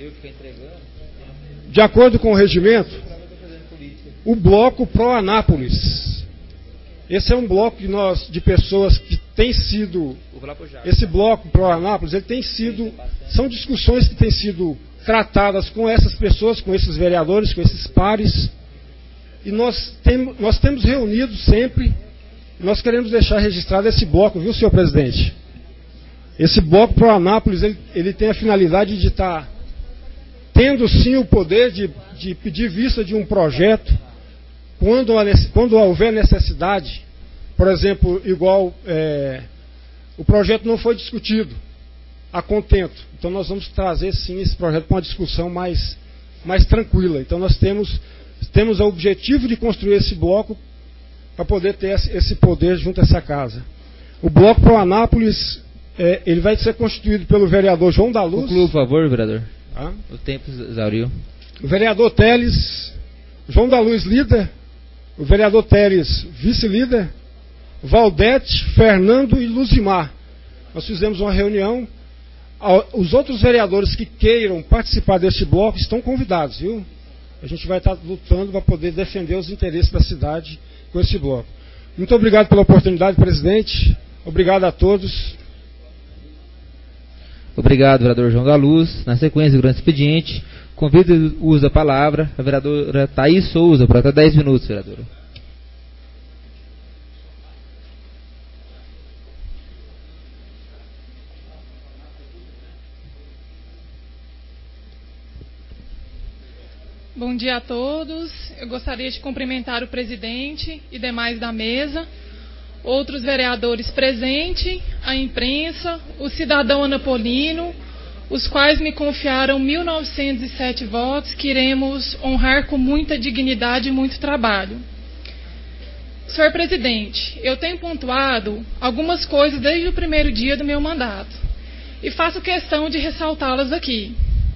de acordo com o regimento, o bloco Pro Anápolis. Esse é um bloco de, nós, de pessoas que tem sido, esse bloco Pro Anápolis, ele tem sido, são discussões que têm sido tratadas com essas pessoas, com esses vereadores, com esses pares, e nós, tem, nós temos reunido sempre, nós queremos deixar registrado esse bloco, viu, senhor presidente? Esse bloco Pro Anápolis, ele, ele tem a finalidade de estar tendo sim o poder de, de pedir vista de um projeto, quando, quando houver necessidade, por exemplo, igual é, o projeto não foi discutido a contento, então nós vamos trazer sim esse projeto para uma discussão mais, mais tranquila. Então nós temos, temos o objetivo de construir esse bloco para poder ter esse poder junto a essa casa. O bloco Pro Anápolis, é, ele vai ser constituído pelo vereador João da Luz. Conclua, por favor, vereador. Ah? O tempo exauriu. O vereador Teles, João da Luz, líder. O vereador Teles, vice-líder. Valdete, Fernando e Luzimar. Nós fizemos uma reunião. Os outros vereadores que queiram participar deste bloco estão convidados, viu? A gente vai estar lutando para poder defender os interesses da cidade com esse bloco. Muito obrigado pela oportunidade, presidente. Obrigado a todos. Obrigado, vereador João da Luz. Na sequência do grande expediente, convido o uso da palavra a vereadora Thaís Souza, para até dez minutos, vereadora. Bom dia a todos. Eu gostaria de cumprimentar o presidente e demais da mesa, outros vereadores presentes, a imprensa, o cidadão anapolino, os quais me confiaram mil novecentos e sete votos que iremos honrar com muita dignidade e muito trabalho. Senhor presidente, eu tenho pontuado algumas coisas desde o primeiro dia do meu mandato e faço questão de ressaltá-las aqui.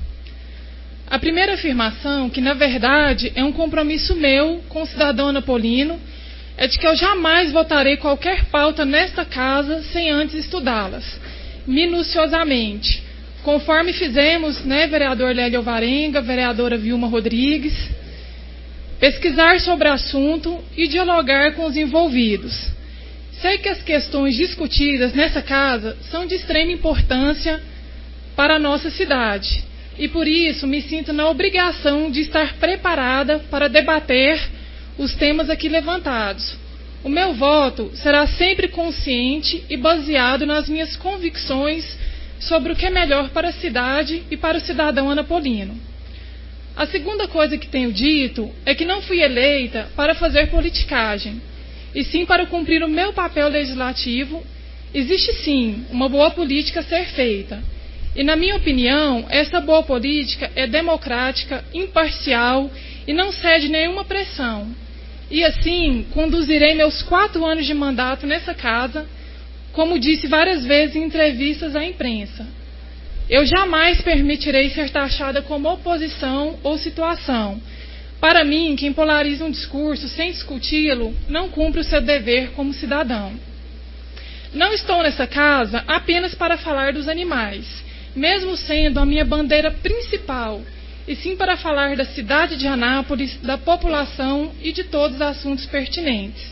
A primeira afirmação, que na verdade é um compromisso meu com o cidadão anapolino, é de que eu jamais votarei qualquer pauta nesta casa sem antes estudá-las, minuciosamente, conforme fizemos, né, vereador Lélio Alvarenga, vereadora Vilma Rodrigues, pesquisar sobre o assunto e dialogar com os envolvidos. Sei que as questões discutidas nessa casa são de extrema importância para a nossa cidade, e por isso me sinto na obrigação de estar preparada para debater os temas aqui levantados. O meu voto será sempre consciente e baseado nas minhas convicções sobre o que é melhor para a cidade e para o cidadão anapolino. A segunda coisa que tenho dito é que não fui eleita para fazer politicagem, e sim para cumprir o meu papel legislativo. Existe sim uma boa política a ser feita, e na minha opinião, essa boa política é democrática, imparcial e não cede nenhuma pressão. E assim, conduzirei meus quatro anos de mandato nessa casa, como disse várias vezes em entrevistas à imprensa. Eu jamais permitirei ser taxada como oposição ou situação. Para mim, quem polariza um discurso sem discuti-lo, não cumpre o seu dever como cidadão. Não estou nessa casa apenas para falar dos animais, mesmo sendo a minha bandeira principal, e sim para falar da cidade de Anápolis, da população e de todos os assuntos pertinentes.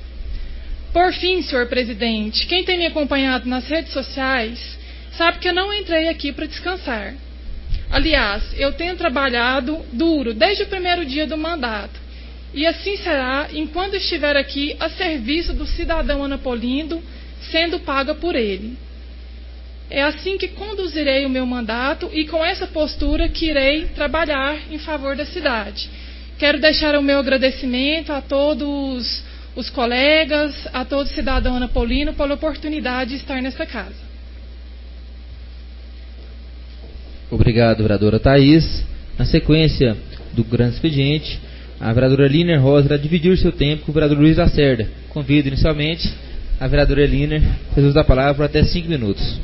Por fim, senhor presidente, quem tem me acompanhado nas redes sociais sabe que eu não entrei aqui para descansar. Aliás, eu tenho trabalhado duro desde o primeiro dia do mandato, e assim será enquanto estiver aqui a serviço do cidadão anapolino, sendo paga por ele. É assim que conduzirei o meu mandato e com essa postura que irei trabalhar em favor da cidade. Quero deixar o meu agradecimento a todos os colegas, a todo cidadão anapolino pela oportunidade de estar nessa casa. Obrigado, vereadora Thaís. Na sequência do grande expediente, a vereadora Liner Rosa irá dividir seu tempo com o vereador Luiz Lacerda. Convido inicialmente a vereadora Liner a uso da palavra por até cinco minutos.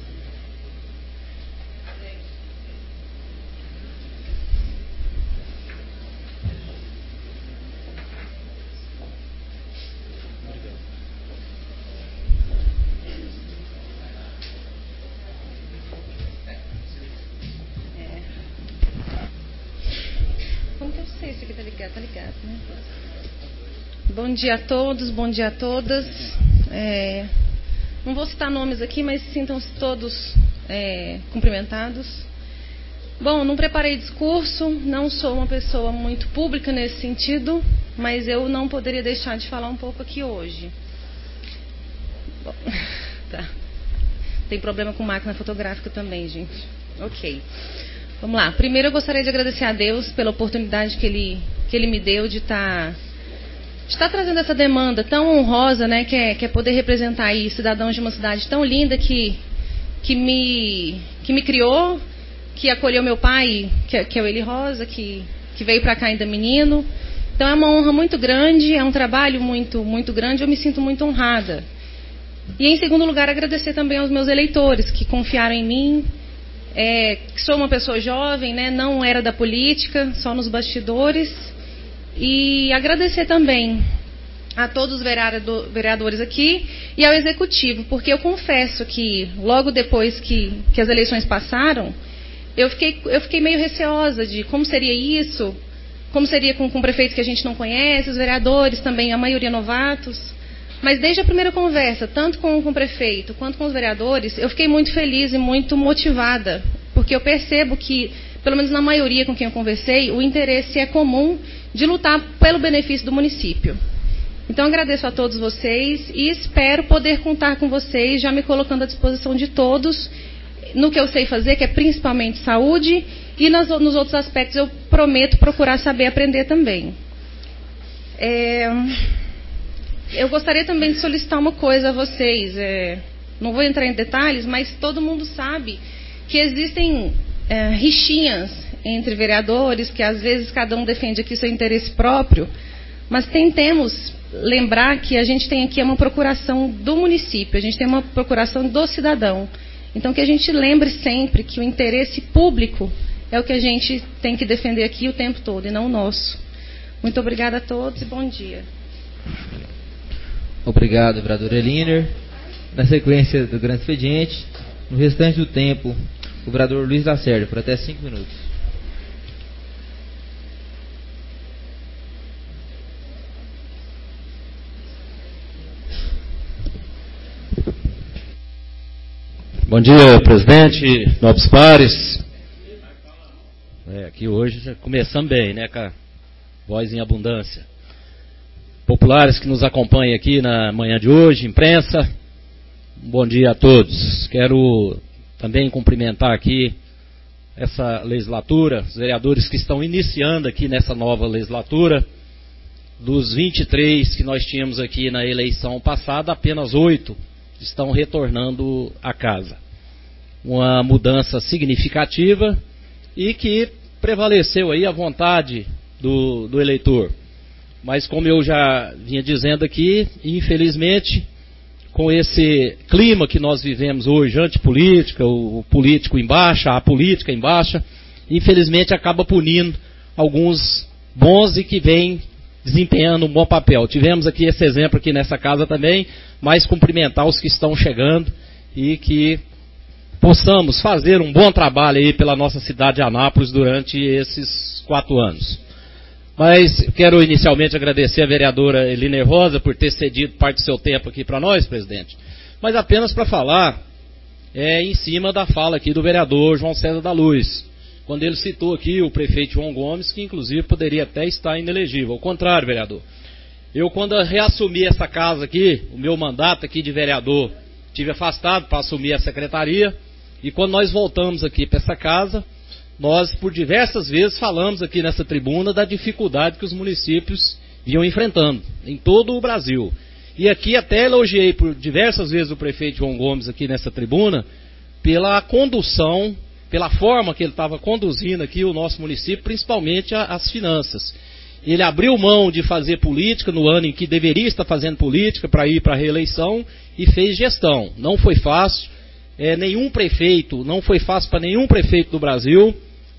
Bom dia a todos, bom dia a todas. É, não vou citar nomes aqui, mas sintam-se todos é, cumprimentados. Bom, não preparei discurso, não sou uma pessoa muito pública nesse sentido, mas eu não poderia deixar de falar um pouco aqui hoje. Bom, tá. Tem problema com máquina fotográfica também, gente. Ok. Vamos lá. Primeiro eu gostaria de agradecer a Deus pela oportunidade que Ele, que ele me deu de estar... Tá, está trazendo essa demanda tão honrosa, né, que é, que é poder representar aí cidadãos de uma cidade tão linda que, que, me, que me criou, que acolheu meu pai, que, que é o Eli Rosa, que, que veio para cá ainda menino. Então é uma honra muito grande, é um trabalho muito, muito grande, eu me sinto muito honrada. E em segundo lugar, agradecer também aos meus eleitores que confiaram em mim, é, que sou uma pessoa jovem, né, não era da política, só nos bastidores. E agradecer também a todos os vereadores aqui e ao Executivo, porque eu confesso que logo depois que, que as eleições passaram, eu fiquei, eu fiquei meio receosa de como seria isso, como seria com, com prefeitos que a gente não conhece, os vereadores também, a maioria novatos. Mas desde a primeira conversa, tanto com, com o prefeito quanto com os vereadores, eu fiquei muito feliz e muito motivada, porque eu percebo que, pelo menos na maioria com quem eu conversei, o interesse é comum de lutar pelo benefício do município. Então agradeço a todos vocês e espero poder contar com vocês, já me colocando à disposição de todos, no que eu sei fazer, que é principalmente saúde, e nas, nos outros aspectos eu prometo procurar saber aprender também. É, eu gostaria também de solicitar uma coisa a vocês, é, não vou entrar em detalhes, mas todo mundo sabe que existem é, rixinhas entre vereadores, que às vezes cada um defende aqui seu interesse próprio, mas tentemos lembrar que a gente tem aqui uma procuração do município, a gente tem uma procuração do cidadão. Então que a gente lembre sempre que o interesse público é o que a gente tem que defender aqui o tempo todo, e não o nosso. Muito obrigada a todos e bom dia. Obrigado, vereadora Liner. Na sequência do grande expediente, no restante do tempo, o vereador Luiz Lacerda, por até cinco minutos. Bom dia, presidente, nobres pares. É, aqui hoje já começamos bem, né, com a voz em abundância. Populares que nos acompanham aqui na manhã de hoje, imprensa, um bom dia a todos. Quero também cumprimentar aqui essa legislatura, os vereadores que estão iniciando aqui nessa nova legislatura. Dos vinte e três que nós tínhamos aqui na eleição passada, apenas oito estão retornando à casa. Uma mudança significativa e que prevaleceu aí a vontade do, do eleitor. Mas como eu já vinha dizendo aqui, infelizmente, com esse clima que nós vivemos hoje, antipolítica, o, o político em baixa, a política em baixa, infelizmente acaba punindo alguns bons e que vêm desempenhando um bom papel. Tivemos aqui esse exemplo aqui nessa casa também, mas cumprimentar os que estão chegando e que possamos fazer um bom trabalho aí pela nossa cidade de Anápolis durante esses quatro anos. Mas quero inicialmente agradecer a vereadora Eliner Rosa por ter cedido parte do seu tempo aqui para nós, presidente. Mas apenas para falar é, em cima da fala aqui do vereador João César da Luz, quando ele citou aqui o prefeito João Gomes, que inclusive poderia até estar inelegível. Ao contrário, vereador. Eu, quando reassumi essa casa aqui, o meu mandato aqui de vereador, tive afastado para assumir a secretaria, e quando nós voltamos aqui para essa casa, nós por diversas vezes falamos aqui nessa tribuna da dificuldade que os municípios vinham enfrentando em todo o Brasil. E aqui até elogiei por diversas vezes o prefeito João Gomes aqui nessa tribuna pela condução, pela forma que ele estava conduzindo aqui o nosso município, principalmente a, as finanças. Ele abriu mão de fazer política no ano em que deveria estar fazendo política para ir para a reeleição e fez gestão. Não foi fácil, é, nenhum prefeito, não foi fácil para nenhum prefeito do Brasil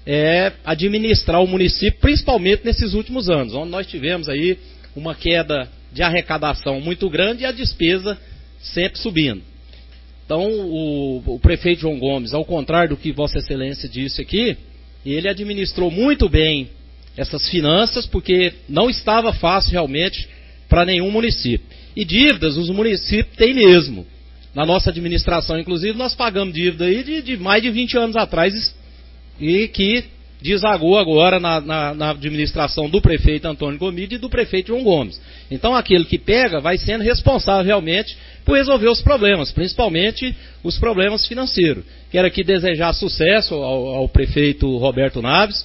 é, administrar o município, principalmente nesses últimos anos, onde nós tivemos aí uma queda de arrecadação muito grande e a despesa sempre subindo. Então, o, o prefeito João Gomes, ao contrário do que Vossa Excelência disse aqui, ele administrou muito bem essas finanças, porque não estava fácil realmente para nenhum município. E dívidas os municípios têm mesmo. Na nossa administração, inclusive, nós pagamos dívida aí de, de mais de vinte anos atrás e que desagou agora na, na, na administração do prefeito Antônio Gomide e do prefeito João Gomes. Então, aquele que pega vai sendo responsável realmente por resolver os problemas, principalmente os problemas financeiros. Quero aqui desejar sucesso ao, ao prefeito Roberto Naves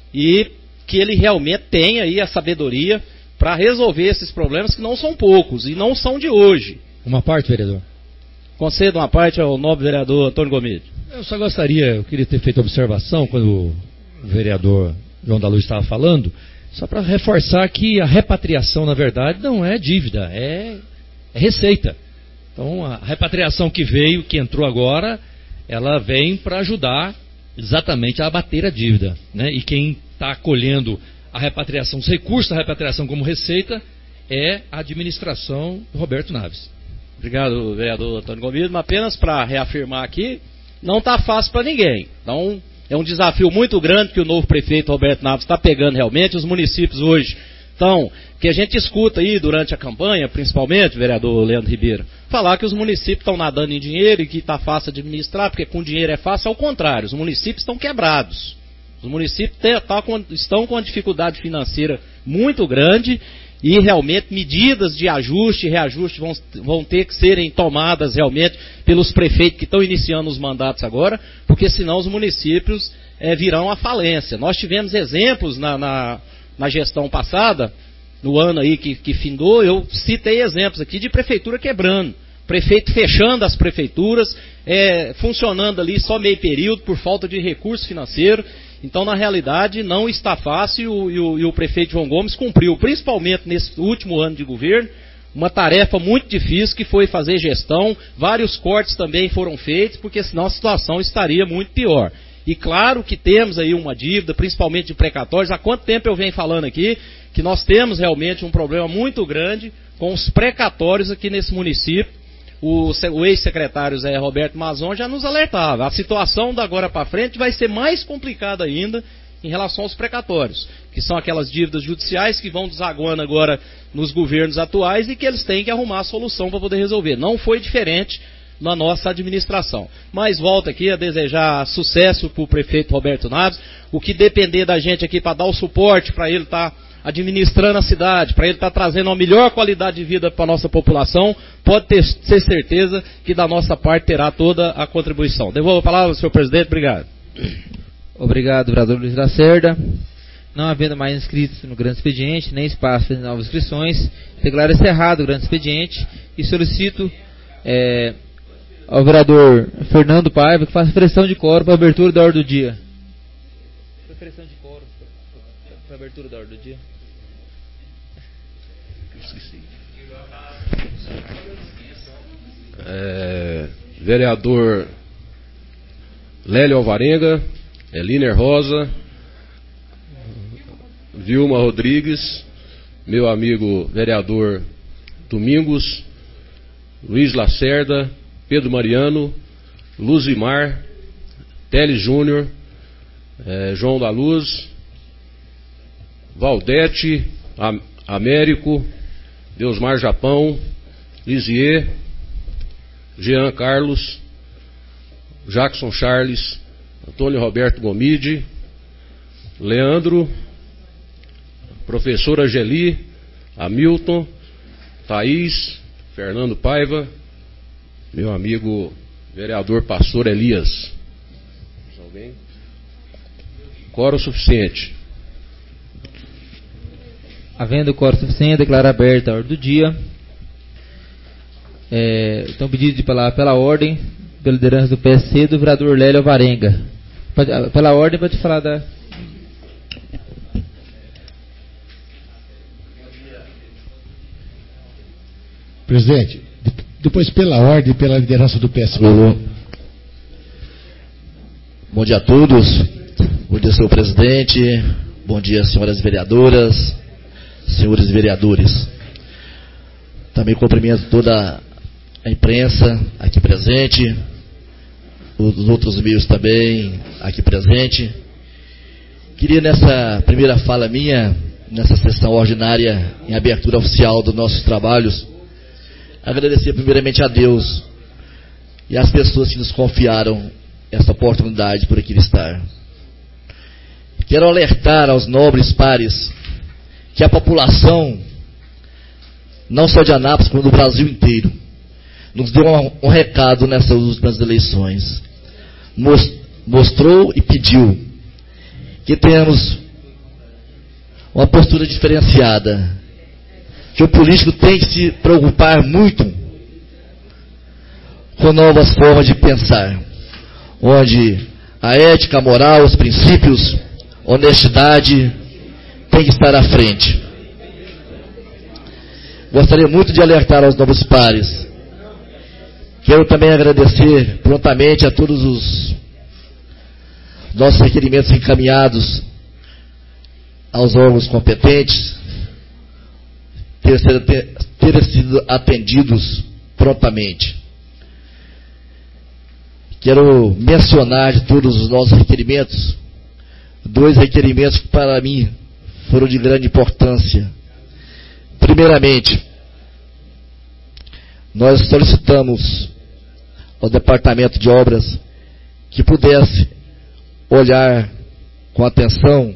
e que ele realmente tenha aí a sabedoria para resolver esses problemas que não são poucos e não são de hoje. Uma parte, vereador. Concedo uma parte ao nobre vereador Antônio Gomide. Eu só gostaria, eu queria ter feito observação quando o vereador João da Luz estava falando, só para reforçar que a repatriação, na verdade, não é dívida, é, é receita. Então, a repatriação que veio, que entrou agora, ela vem para ajudar exatamente a abater a dívida, né? E quem está acolhendo a repatriação, os recursos da repatriação como receita, é a administração do Roberto Naves. Obrigado, vereador Antônio Gomide, mas apenas para reafirmar aqui, não está fácil para ninguém. Então, é um desafio muito grande que o novo prefeito Roberto Naves está pegando realmente. Os municípios hoje estão, que a gente escuta aí durante a campanha, principalmente, vereador Leandro Ribeiro, falar que os municípios estão nadando em dinheiro e que está fácil administrar, porque com dinheiro é fácil. Ao contrário, os municípios estão quebrados. Os municípios têm, tá com, estão com uma dificuldade financeira muito grande e realmente medidas de ajuste e reajuste vão, vão ter que serem tomadas realmente pelos prefeitos que estão iniciando os mandatos agora, porque senão os municípios é, virão à falência. Nós tivemos exemplos na, na, na gestão passada, no ano aí que, que findou, eu citei exemplos aqui de prefeitura quebrando, prefeito fechando as prefeituras, é, funcionando ali só meio período por falta de recurso financeiro. Então, na realidade, não está fácil e o, e o prefeito João Gomes cumpriu, principalmente nesse último ano de governo, uma tarefa muito difícil que foi fazer gestão. Vários cortes também foram feitos, porque senão a situação estaria muito pior. E claro que temos aí uma dívida, principalmente de precatórios. Há quanto tempo eu venho falando aqui que nós temos realmente um problema muito grande com os precatórios aqui nesse município. O, o ex-secretário Zé Roberto Mazon já nos alertava. A situação da agora para frente vai ser mais complicada ainda em relação aos precatórios, que são aquelas dívidas judiciais que vão desaguando agora nos governos atuais e que eles têm que arrumar a solução para poder resolver. Não foi diferente na nossa administração. Mas volto aqui a desejar sucesso para o prefeito Roberto Naves. O que depender da gente aqui para dar o suporte para ele estar tá administrando a cidade, para ele estar tá trazendo uma melhor qualidade de vida para a nossa população, pode ter, ter certeza que da nossa parte terá toda a contribuição. Devolvo a palavra, senhor presidente. Obrigado. Obrigado, vereador Luiz Lacerda. Não havendo mais inscritos no grande expediente, nem espaço para novas inscrições, declaro encerrado o grande expediente e solicito é, ao vereador Fernando Paiva que faça pressão de quórum para a abertura da ordem do dia. Pressão de quórum para a abertura da ordem do dia. É, vereador Lélio Alvarenga, Eliner Rosa, Vilma Rodrigues, meu amigo vereador Domingos, Luiz Lacerda, Pedro Mariano, Luzimar, Teles Júnior, é, João da Luz, Valdete, Am Américo, Deusmar Japão, Lisier, Jean Carlos, Jackson Charles, Antônio Roberto Gomide, Leandro, professora Geli, Hamilton, Thaís, Fernando Paiva, meu amigo vereador Pastor Elias. Alguém? Quórum suficiente. Havendo quórum suficiente, declaro aberta a ordem do dia. É, então, pedido de palavra pela ordem, pela liderança do P S C, do vereador Lélio Alvarenga. Pode, pela ordem, pode falar da... Presidente, depois pela ordem, pela liderança do P S B. Bom dia a todos. Bom dia, senhor presidente. Bom dia, senhoras vereadoras, senhores vereadores. Também cumprimento toda a imprensa aqui presente, os outros meios também aqui presente. Queria, nessa primeira fala minha, nessa sessão ordinária em abertura oficial dos nossos trabalhos, agradecer primeiramente a Deus e às pessoas que nos confiaram essa oportunidade por aqui estar. Quero alertar aos nobres pares que a população, não só de Anápolis, como do Brasil inteiro, nos deu um, um recado nessas últimas eleições. Mostrou e pediu que tenhamos uma postura diferenciada, que o político tem que se preocupar muito com novas formas de pensar, onde a ética, a moral, os princípios, honestidade tem que estar à frente. Gostaria muito de alertar aos novos pares. Quero também agradecer prontamente a todos os nossos requerimentos encaminhados aos órgãos competentes, ter, ter, ter sido atendidos prontamente. Quero mencionar de todos os nossos requerimentos, dois requerimentos que para mim foram de grande importância. Primeiramente, nós solicitamos ao Departamento de Obras que pudesse olhar com atenção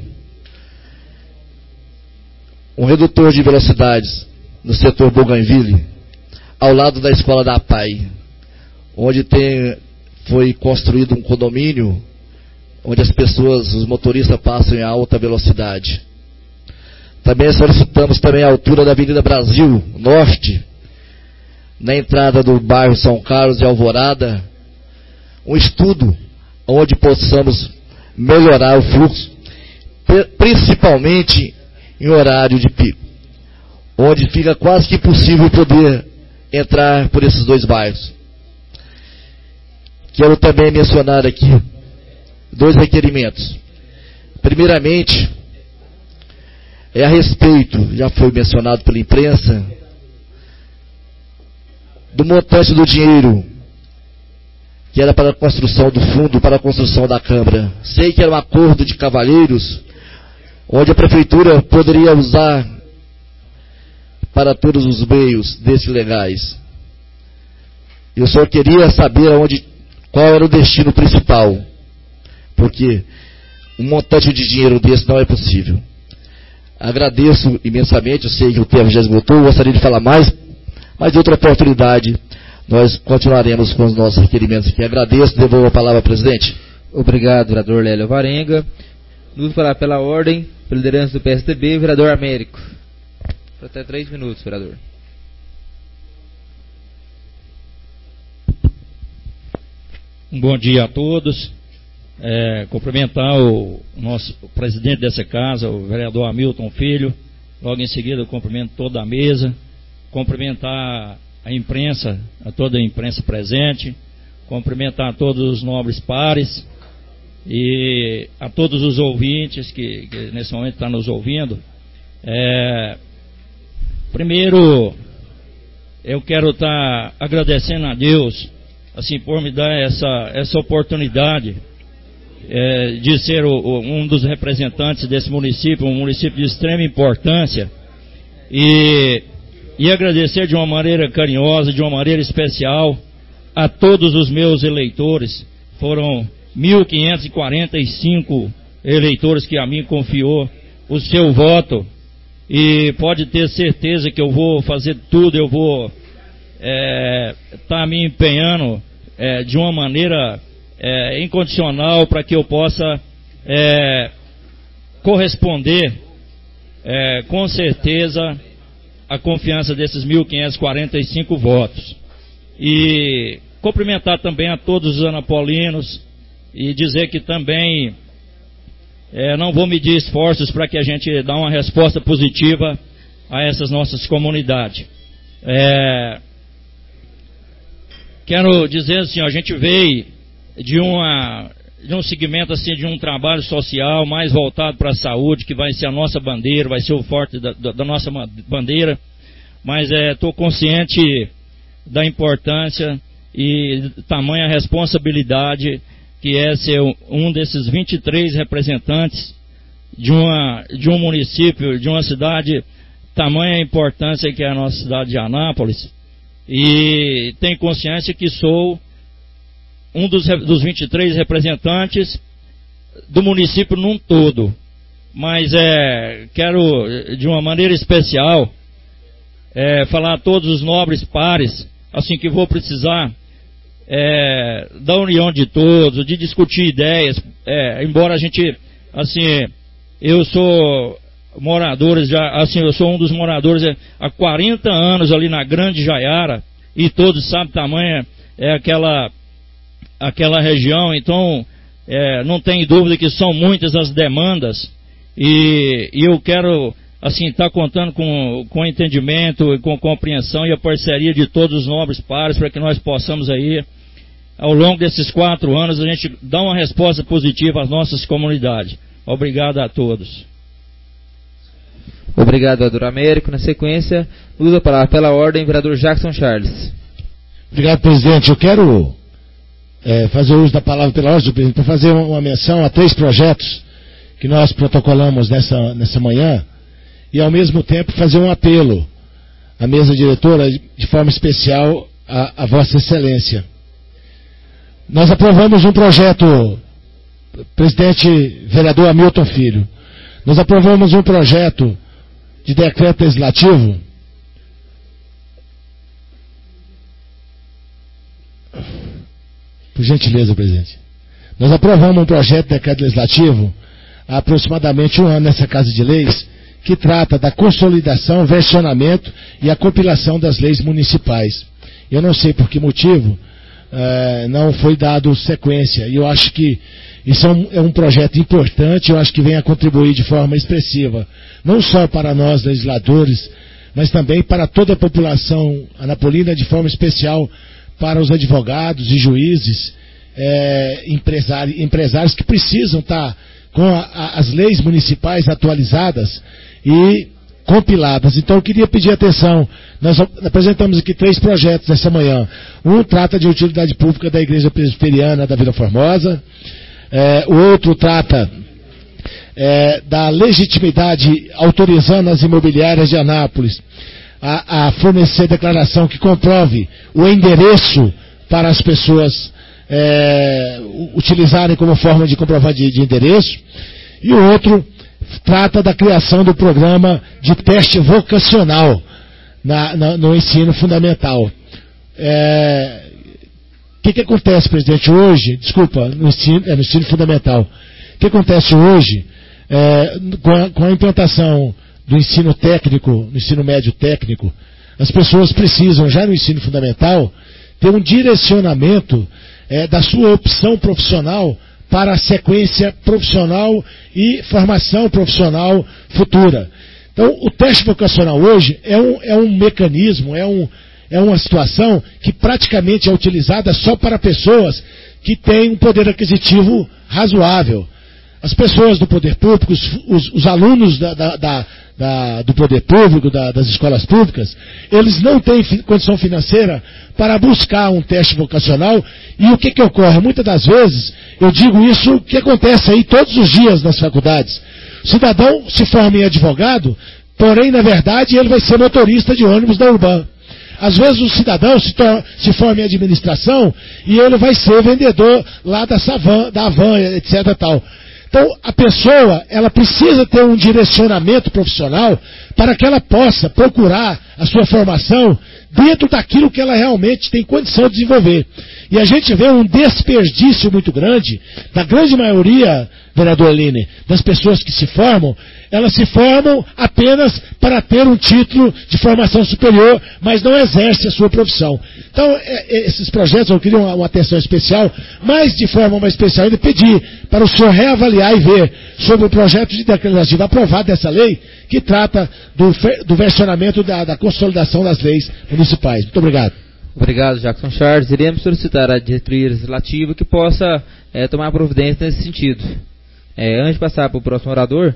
um redutor de velocidades no setor Bougainville, ao lado da escola da A P A I, onde tem, foi construído um condomínio onde as pessoas, os motoristas passam em alta velocidade. Também solicitamos também a altura da Avenida Brasil Norte, na entrada do bairro São Carlos e Alvorada, um estudo onde possamos melhorar o fluxo, principalmente em horário de pico, onde fica quase que impossível poder entrar por esses dois bairros. Quero também mencionar aqui dois requerimentos. Primeiramente, é a respeito, já foi mencionado pela imprensa, do montante do dinheiro que era para a construção do fundo, para a construção da Câmara. Sei que era um acordo de cavalheiros, onde a Prefeitura poderia usar para todos os meios desses legais. Eu só queria saber onde, qual era o destino principal, porque um montante de dinheiro desse não é possível. Agradeço imensamente, eu sei que o tempo já esgotou, gostaria de falar mais, mas de outra oportunidade nós continuaremos com os nossos requerimentos aqui. Agradeço, devolvo a palavra ao presidente. Obrigado, vereador Lélio Alvarenga. Vamos falar pela ordem, pela liderança do P S D B, o vereador Américo. Por até três minutos, vereador. Um bom dia a todos. É, cumprimentar o nosso o presidente dessa casa, o vereador Hamilton Filho. Logo em seguida eu cumprimento toda a mesa. Cumprimentar a imprensa, a toda a imprensa presente. Cumprimentar a todos os nobres pares e a todos os ouvintes que, que nesse momento estão nos ouvindo. É, primeiro, eu quero estar agradecendo a Deus assim, por me dar essa, essa oportunidade é, de ser o, o, um dos representantes desse município, um município de extrema importância, e, e agradecer de uma maneira carinhosa, de uma maneira especial, a todos os meus eleitores. Foram mil quinhentos e quarenta e cinco eleitores que a mim confiou o seu voto, e pode ter certeza que eu vou fazer tudo, eu vou estar é, tá me empenhando é, de uma maneira é, incondicional para que eu possa é, corresponder, é, com certeza, a confiança desses mil quinhentos e quarenta e cinco votos. E cumprimentar também a todos os anapolinos e dizer que também é, não vou medir esforços para que a gente dê uma resposta positiva a essas nossas comunidades. É, quero dizer assim, ó, a gente veio de, uma, de um segmento assim, de um trabalho social mais voltado para a saúde, que vai ser a nossa bandeira, vai ser o forte da, da nossa bandeira, mas estou é, consciente da importância e tamanha responsabilidade que é ser um desses vinte e três representantes de, uma, de um município, de uma cidade, tamanha importância que é a nossa cidade de Anápolis, e tenho consciência que sou um dos, dos vinte e três representantes do município num todo, mas é, quero de uma maneira especial é, falar a todos os nobres pares, assim que vou precisar é, da união de todos, de discutir ideias, é, embora a gente, assim, eu sou moradores, já, assim, eu sou um dos moradores há quarenta anos ali na Grande Jaiara, e todos sabem tamanho é aquela, aquela região, então é, não tem dúvida que são muitas as demandas, e, e eu quero, assim, estar contando com, com entendimento e com compreensão e a parceria de todos os nobres pares para que nós possamos aí, ao longo desses quatro anos, a gente dar uma resposta positiva às nossas comunidades. Obrigado a todos. Obrigado, vereador Américo. Na sequência, usa a palavra pela ordem, vereador Jackson Charles. Obrigado, presidente. Eu quero é, fazer uso da palavra pela ordem, presidente, para fazer uma menção a três projetos que nós protocolamos nessa, nessa manhã, e ao mesmo tempo fazer um apelo à mesa diretora, de forma especial a, a Vossa Excelência. Nós aprovamos um projeto, presidente vereador Hamilton Filho, nós aprovamos um projeto de decreto legislativo por gentileza, presidente. Nós aprovamos um projeto de decreto legislativo há aproximadamente um ano nessa Casa de Leis, que trata da consolidação, versionamento e a compilação das leis municipais. Eu não sei por que motivo uh, não foi dado sequência, e eu acho que isso é um, é um projeto importante, eu acho que vem a contribuir de forma expressiva, não só para nós legisladores, mas também para toda a população anapolina, de forma especial para os advogados e juízes, é, empresários, empresários que precisam estar com a, a, as leis municipais atualizadas e compiladas. Então eu queria pedir atenção, nós apresentamos aqui três projetos nessa manhã. Um trata de utilidade pública da Igreja Presbiteriana da Vila Formosa, é, o outro trata é, da legitimidade autorizando as imobiliárias de Anápolis a, a fornecer declaração que comprove o endereço para as pessoas é, utilizarem como forma de comprovar de, de endereço, e o outro trata da criação do programa de teste vocacional na, na, no ensino fundamental. É, o que, que acontece, presidente, hoje, desculpa, no ensino, é, no ensino fundamental, o que acontece hoje é, com, a, com a implantação do ensino técnico, no ensino médio técnico, as pessoas precisam, já no ensino fundamental, ter um direcionamento é, da sua opção profissional para a sequência profissional e formação profissional futura. Então, o teste vocacional hoje é um, é um mecanismo, é, um, é uma situação que praticamente é utilizada só para pessoas que têm um poder aquisitivo razoável. As pessoas do poder público, os, os, os alunos da, da, da, da, do poder público, da, das escolas públicas, eles não têm fi, condição financeira para buscar um teste vocacional. E o que, que ocorre? Muitas das vezes, eu digo isso que acontece aí todos os dias nas faculdades. O cidadão se forma em advogado, porém, na verdade, ele vai ser motorista de ônibus da Urban. Às vezes o cidadão se, se forma em administração e ele vai ser vendedor lá da Savan, da Avan, etc. Tal. Então, a pessoa, ela precisa ter um direcionamento profissional para que ela possa procurar a sua formação dentro daquilo que ela realmente tem condição de desenvolver. E a gente vê um desperdício muito grande, da grande maioria, vereador Aline, das pessoas que se formam, elas se formam apenas para ter um título de formação superior, mas não exercem a sua profissão. Então, é, esses projetos, eu queria uma, uma atenção especial, mas de forma mais especial ainda pedir para o senhor reavaliar e ver sobre o projeto de decreto legislativo aprovado dessa lei, que trata do, do versionamento da, da consolidação das leis municipais. Muito obrigado. Obrigado, Jackson Charles. Iremos solicitar à diretoria legislativa que possa é, tomar providência nesse sentido. É, antes de passar para o próximo orador,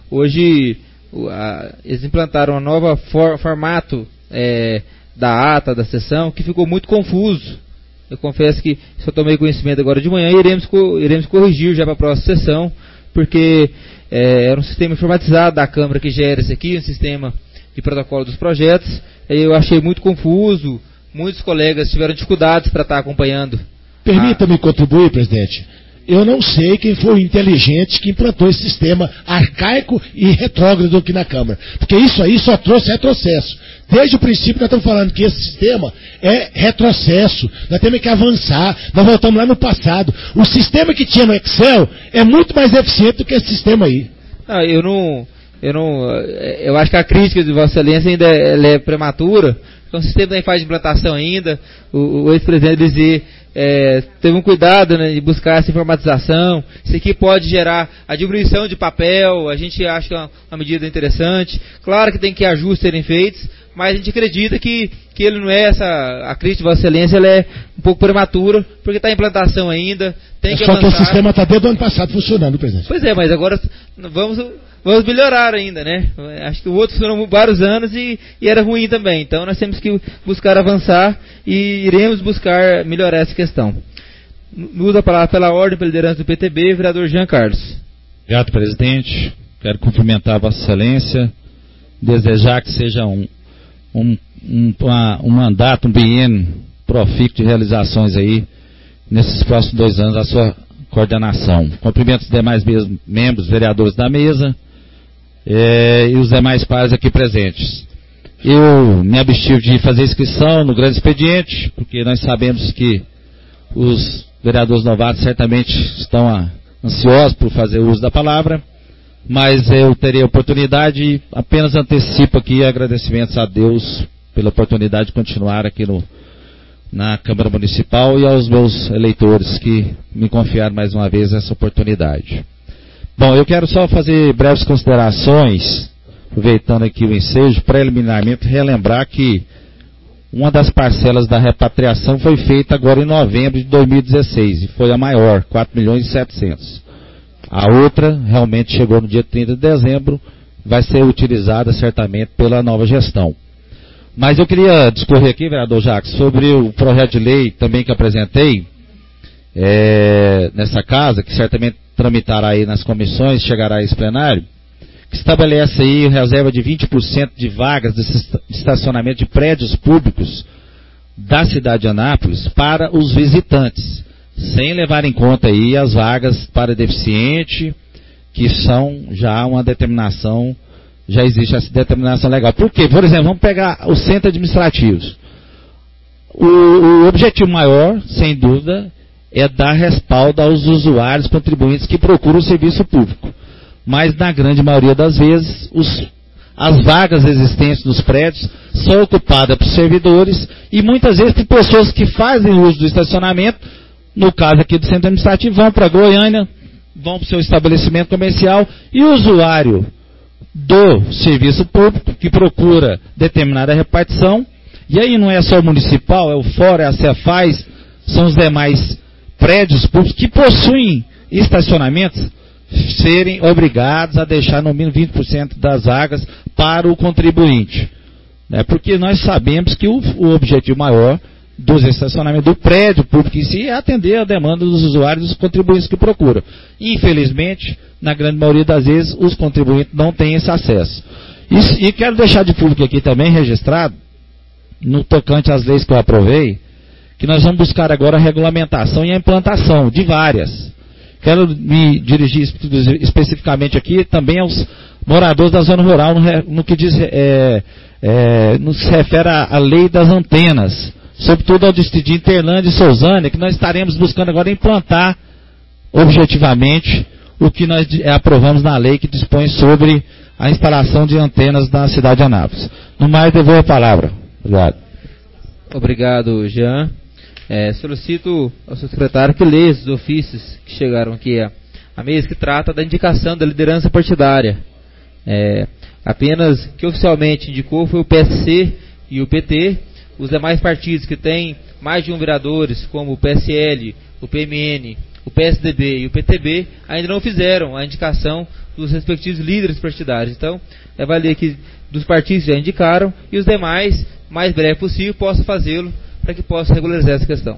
hoje o, a, eles implantaram um novo for, formato é, da ata da sessão que ficou muito confuso. Eu confesso que só tomei conhecimento agora de manhã e iremos, iremos corrigir já para a próxima sessão, porque é, era um sistema informatizado da Câmara que gera esse aqui, um sistema de protocolo dos projetos. Eu achei muito confuso. Muitos colegas tiveram dificuldades para estar acompanhando. Permita-me contribuir, presidente. Eu não sei quem foi o inteligente que implantou esse sistema arcaico e retrógrado aqui na Câmara. Porque isso aí só trouxe retrocesso. Desde o princípio nós estamos falando que esse sistema é retrocesso. Nós temos que avançar. Nós voltamos lá no passado. O sistema que tinha no Excel é muito mais eficiente do que esse sistema aí. Não, eu não... Eu, não, eu acho que a crítica de Vossa Excelência ainda é, ela é prematura. Então, o sistema está em fase de implantação ainda. O, o ex-presidente Lisier é, teve um cuidado, né, de buscar essa informatização. Isso aqui pode gerar a diminuição de papel. A gente acha que é uma, uma medida interessante. Claro que tem que ajustes serem feitos, mas a gente acredita que, que ele não é essa. A crítica de Vossa Excelência ela é um pouco prematura, porque está em implantação ainda. Tem é que só avançar. Que o sistema está desde o ano passado funcionando, presidente. Pois é, mas agora vamos. Vamos melhorar ainda, né? Acho que o outro foram vários anos e, e era ruim também. Então nós temos que buscar avançar e iremos buscar melhorar essa questão. Uso a palavra pela ordem, pela liderança do P T B, vereador Jean Carlos. Obrigado, presidente. Quero cumprimentar a Vossa Excelência, desejar que seja um, um, um, uma, um mandato, um biênio profícuo de realizações aí nesses próximos dois anos da sua coordenação. Cumprimento os demais membros, vereadores da mesa, É, e os demais pares aqui presentes. Eu me abstive de fazer inscrição no grande expediente, porque nós sabemos que os vereadores novatos certamente estão a, ansiosos por fazer uso da palavra, mas eu terei a oportunidade e apenas antecipo aqui agradecimentos a Deus pela oportunidade de continuar aqui no, na Câmara Municipal e aos meus eleitores que me confiaram mais uma vez essa oportunidade. Bom, eu quero só fazer breves considerações, aproveitando aqui o ensejo, preliminarmente relembrar que uma das parcelas da repatriação foi feita agora em novembro de dois mil e dezesseis, e foi a maior, quatro milhões e setecentos. A outra realmente chegou no dia trinta de dezembro, vai ser utilizada certamente pela nova gestão. Mas eu queria discorrer aqui, vereador Jacques, sobre o projeto de lei também que apresentei é, nessa casa, que certamente tramitará aí nas comissões, chegará a esse plenário, que estabelece aí reserva de vinte por cento de vagas de estacionamento de prédios públicos da cidade de Anápolis para os visitantes, sem levar em conta aí as vagas para deficiente, que são já uma determinação, já existe essa determinação legal. Por quê? Por exemplo, vamos pegar os centros administrativos. O, o objetivo maior, sem dúvida, é dar respaldo aos usuários, contribuintes que procuram o serviço público. Mas, na grande maioria das vezes, os, as vagas existentes nos prédios são ocupadas por servidores e muitas vezes tem pessoas que fazem uso do estacionamento, no caso aqui do centro administrativo, vão para Goiânia, vão para o seu estabelecimento comercial e o usuário do serviço público que procura determinada repartição, e aí não é só o municipal, é o Fórum, é a Cefaz, são os demais prédios públicos que possuem estacionamentos, serem obrigados a deixar no mínimo vinte por cento das vagas para o contribuinte. Né? Porque nós sabemos que o, o objetivo maior dos estacionamentos do prédio público em si é atender a demanda dos usuários e dos contribuintes que procuram. Infelizmente, na grande maioria das vezes, os contribuintes não têm esse acesso. E, e quero deixar de público aqui também registrado, no tocante às leis que eu aprovei, que nós vamos buscar agora a regulamentação e a implantação de várias. Quero me dirigir especificamente aqui também aos moradores da zona rural, no, no que diz é, é, nos refere à, à lei das antenas, sobretudo ao distrito de Interlândia e Sousânia, que nós estaremos buscando agora implantar objetivamente o que nós aprovamos na lei que dispõe sobre a instalação de antenas na cidade de Anápolis. No mais, devolvo a palavra. Obrigado. Obrigado, Jean. É, solicito ao seu secretário que leia os ofícios que chegaram aqui à, à mesa, que trata da indicação da liderança partidária. É, apenas que oficialmente indicou foi o P S C e o P T. Os demais partidos que têm mais de um vereadores, como o P S L, o P M N, o P S D B e o P T B, ainda não fizeram a indicação dos respectivos líderes partidários. Então, é valer que dos partidos já indicaram e os demais, mais breve possível, possam fazê-lo para que possa regularizar essa questão.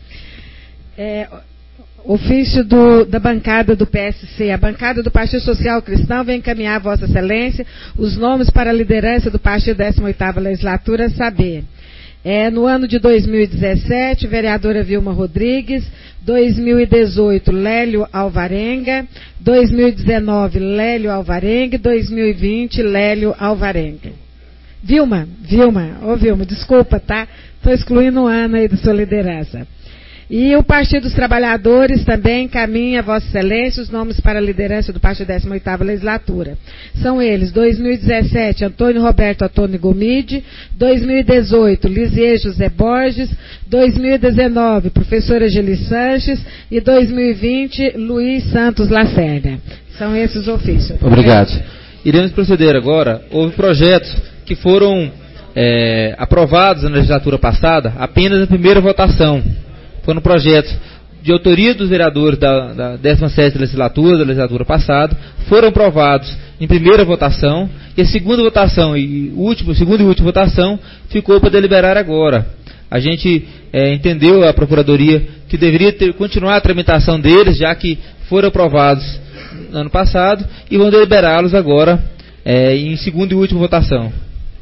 É, ofício do, da bancada do P S C. A bancada do Partido Social Cristão vem encaminhar a Vossa Excelência os nomes para a liderança do Partido décima oitava Legislatura, saber. É, no ano de dois mil e dezessete, vereadora Vilma Rodrigues, dois mil e dezoito, Lélio Alvarenga, dois mil e dezenove, Lélio Alvarenga, dois mil e vinte, Lélio Alvarenga. Vilma, Vilma, ô Vilma, desculpa, tá? Estou excluindo um ano aí da sua liderança. E o Partido dos Trabalhadores também encaminha a Vossa Excelência os nomes para a liderança do Partido décima oitava Legislatura. São eles, dois mil e dezessete, Antônio Roberto Antônio Gomide, dois mil e dezoito, Lisier José Borges, dois mil e dezenove, Professora Geli Sanches e dois mil e vinte, Luiz Santos Lacerda. São esses os ofícios. Obrigado. Iremos proceder agora. Houve projetos que foram é, aprovados na legislatura passada apenas na primeira votação. Foram projetos de autoria dos vereadores da, da décima sétima legislatura, da legislatura passada, foram aprovados em primeira votação, e a segunda votação e último, segunda e última votação ficou para deliberar agora. A gente é, entendeu, a Procuradoria, que deveria ter, continuar a tramitação deles, já que foram aprovados no ano passado, e vão deliberá-los agora é, em segunda e última votação.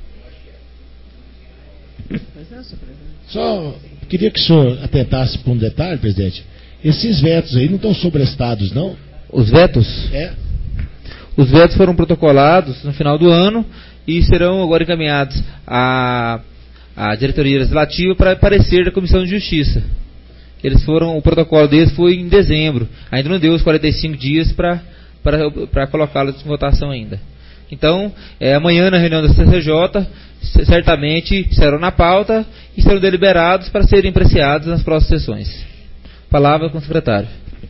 Só queria que o senhor atentasse para um detalhe, presidente. Esses vetos aí não estão sobrestados, não? Os vetos? É. Os vetos foram protocolados no final do ano e serão agora encaminhados à, à diretoria legislativa para parecer da Comissão de Justiça. Eles foram, o protocolo deles foi em dezembro. Ainda não deu os quarenta e cinco dias para para colocá-los em votação ainda. Então, é, amanhã na reunião da C C J, certamente serão na pauta e serão deliberados para serem apreciados nas próximas sessões. Palavra com o secretário.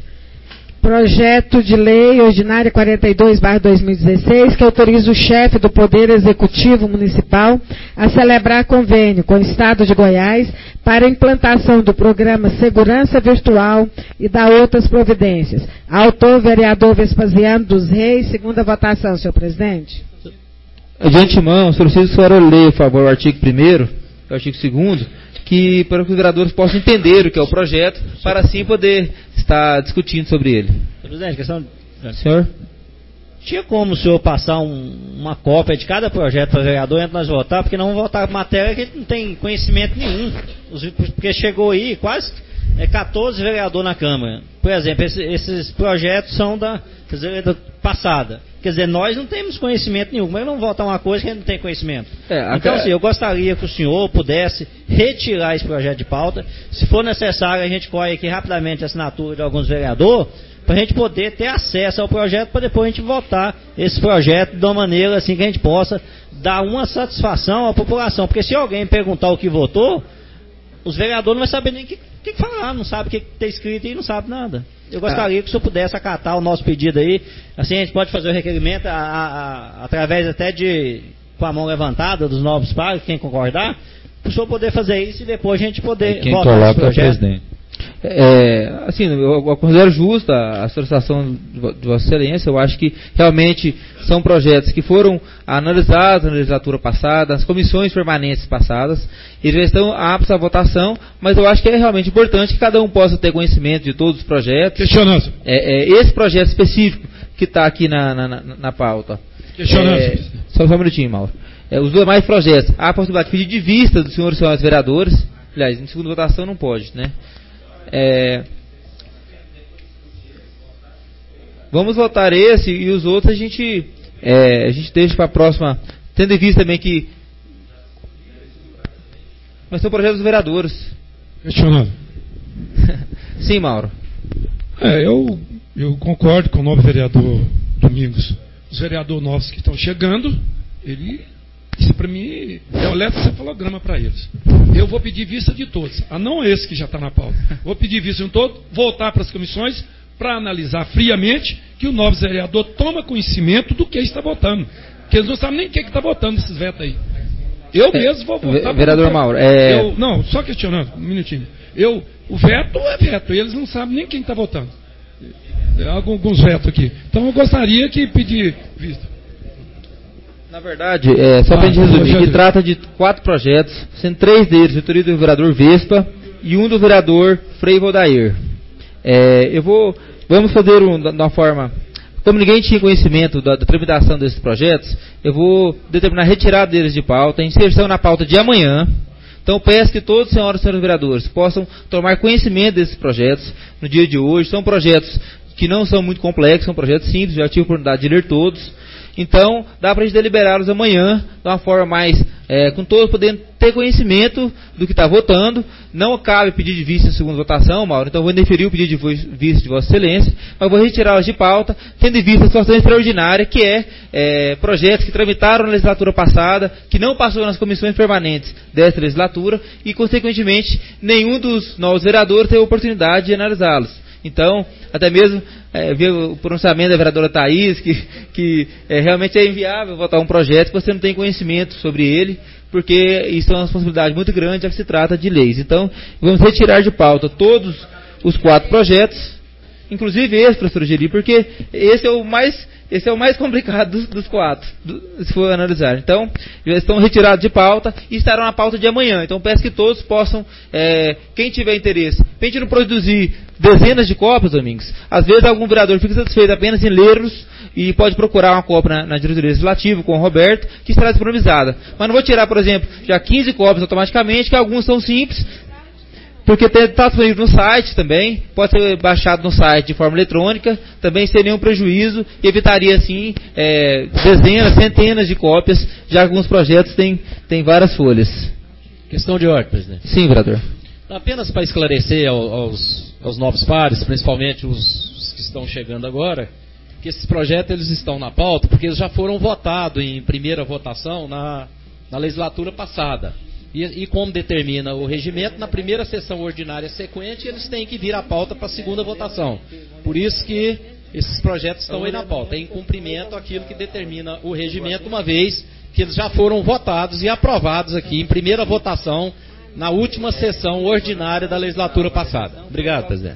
Projeto de Lei Ordinária quarenta e dois barra dois mil e dezesseis, que autoriza o chefe do Poder Executivo Municipal a celebrar convênio com o Estado de Goiás para a implantação do programa Segurança Virtual e da outras providências. Autor, vereador Vespasiano dos Reis. Segunda votação, senhor presidente. De antemão, solicito que a senhora leia, por favor, o artigo primeiro, o artigo segundo, que, para que os vereadores possam entender o que é o projeto, para assim poder estar discutindo sobre ele. Presidente, questão... Senhor? Tinha como o senhor passar um, uma cópia de cada projeto para o vereador antes de nós votar, porque não vamos votar matéria que a gente não tem conhecimento nenhum. Porque chegou aí quase é, quatorze vereadores na Câmara. Por exemplo, esse, esses projetos são da, quer dizer, da passada. Quer dizer, nós não temos conhecimento nenhum. Mas não votar uma coisa que a gente não tem conhecimento. É, então, assim, eu gostaria que o senhor pudesse retirar esse projeto de pauta. Se for necessário, a gente corre aqui rapidamente a assinatura de alguns vereadores, para a gente poder ter acesso ao projeto, para depois a gente votar esse projeto de uma maneira assim que a gente possa dar uma satisfação à população. Porque se alguém perguntar o que votou, os vereadores não vão saber nem o que, que falar, não sabe o que está escrito e não sabe nada. Eu gostaria ah. que o senhor pudesse acatar o nosso pedido aí. Assim a gente pode fazer o requerimento a, a, a, através até de, com a mão levantada dos novos pares, quem concordar, para o senhor poder fazer isso e depois a gente poder quem votar esse projeto. É o presidente. É, assim, eu, eu considero justa a solicitação de Vossa Excelência. Eu acho que realmente são projetos que foram analisados na legislatura passada, nas comissões permanentes passadas, e já estão aptos à votação, mas eu acho que é realmente importante que cada um possa ter conhecimento de todos os projetos. Questionando. É, é, esse projeto específico que está aqui na, na, na, na pauta. Questionando. É, só, só um minutinho, Mauro. É, os demais projetos, há a possibilidade de pedir de vista dos senhores e senhoras vereadores. Aliás, em segunda votação não pode, né? É, vamos votar esse e os outros a gente, é, a gente deixa para a próxima, tendo em vista também que mas são projetos dos vereadores. Questionando. Sim, Mauro. É, eu, eu concordo com o novo vereador Domingos. Os vereadores novos que estão chegando, ele, isso para mim é o eletrocefalograma para eles. Eu vou pedir vista de todos, a não esse que já está na pauta. Vou pedir vista de todos, voltar para as comissões para analisar friamente que o novo vereador toma conhecimento do que está votando. Porque eles não sabem nem o que está votando esses vetos aí. Eu mesmo vou votar. Vereador pra... Mauro, é... eu, não, só questionando, um minutinho. Eu, o veto é veto, eles não sabem nem quem está votando. Alguns vetos aqui. Então eu gostaria que pedir vista. Na verdade, é, só ah, para a gente resumir, projeto... que trata de quatro projetos, sendo três deles de autoria do vereador Vespa e um do vereador Frei Valdair. É, eu vou, vamos fazer um, de uma forma, como ninguém tinha conhecimento da, da tramitação desses projetos, eu vou determinar a retirada deles de pauta, a inserção na pauta de amanhã. Então peço que todos, senhoras e senhores vereadores, possam tomar conhecimento desses projetos no dia de hoje. São projetos que não são muito complexos, são projetos simples, já tive a oportunidade de ler todos. Então, dá para a gente deliberá-los amanhã, de uma forma mais, é, com todos podendo ter conhecimento do que está votando. Não cabe pedir de vista em segunda votação, Mauro, então vou indeferir o pedido de vista de Vossa Excelência, mas vou retirá-los de pauta, tendo em vista a situação extraordinária, que é, é projetos que tramitaram na legislatura passada, que não passou nas comissões permanentes desta legislatura, e, consequentemente, nenhum dos novos vereadores teve a oportunidade de analisá-los. Então, até mesmo é, ver o pronunciamento da vereadora Thaís, que, que é, realmente é inviável votar um projeto que você não tem conhecimento sobre ele, porque isso é uma responsabilidade muito grande, já que se trata de leis. Então, vamos retirar de pauta todos os quatro projetos, inclusive esse, professor Geri, porque esse é o mais, esse é o mais complicado dos, dos quatro, do, se for analisar. Então, já estão retirados de pauta e estarão na pauta de amanhã. Então, peço que todos possam, é, quem tiver interesse, tente não produzir dezenas de cópias, Domingos. Às vezes, algum vereador fica satisfeito apenas em lê-los e pode procurar uma cópia na, na diretoria legislativa com o Roberto, que estará disponibilizada. Mas não vou tirar, por exemplo, já quinze cópias automaticamente, que alguns são simples, porque está disponível no site também, pode ser baixado no site de forma eletrônica, também sem nenhum prejuízo, e evitaria, assim, é, dezenas, centenas de cópias, já que alguns projetos têm, têm várias folhas. Questão de ordem, presidente. Sim, vereador. Apenas para esclarecer aos, aos novos pares, principalmente os, os que estão chegando agora, que esses projetos eles estão na pauta, porque eles já foram votados em primeira votação na, na legislatura passada. E, e como determina o regimento, na primeira sessão ordinária sequente, eles têm que vir à pauta para a segunda votação. Por isso que esses projetos estão aí na pauta, em cumprimento àquilo que determina o regimento, uma vez que eles já foram votados e aprovados aqui em primeira votação na última sessão ordinária da legislatura passada. Obrigado, presidente.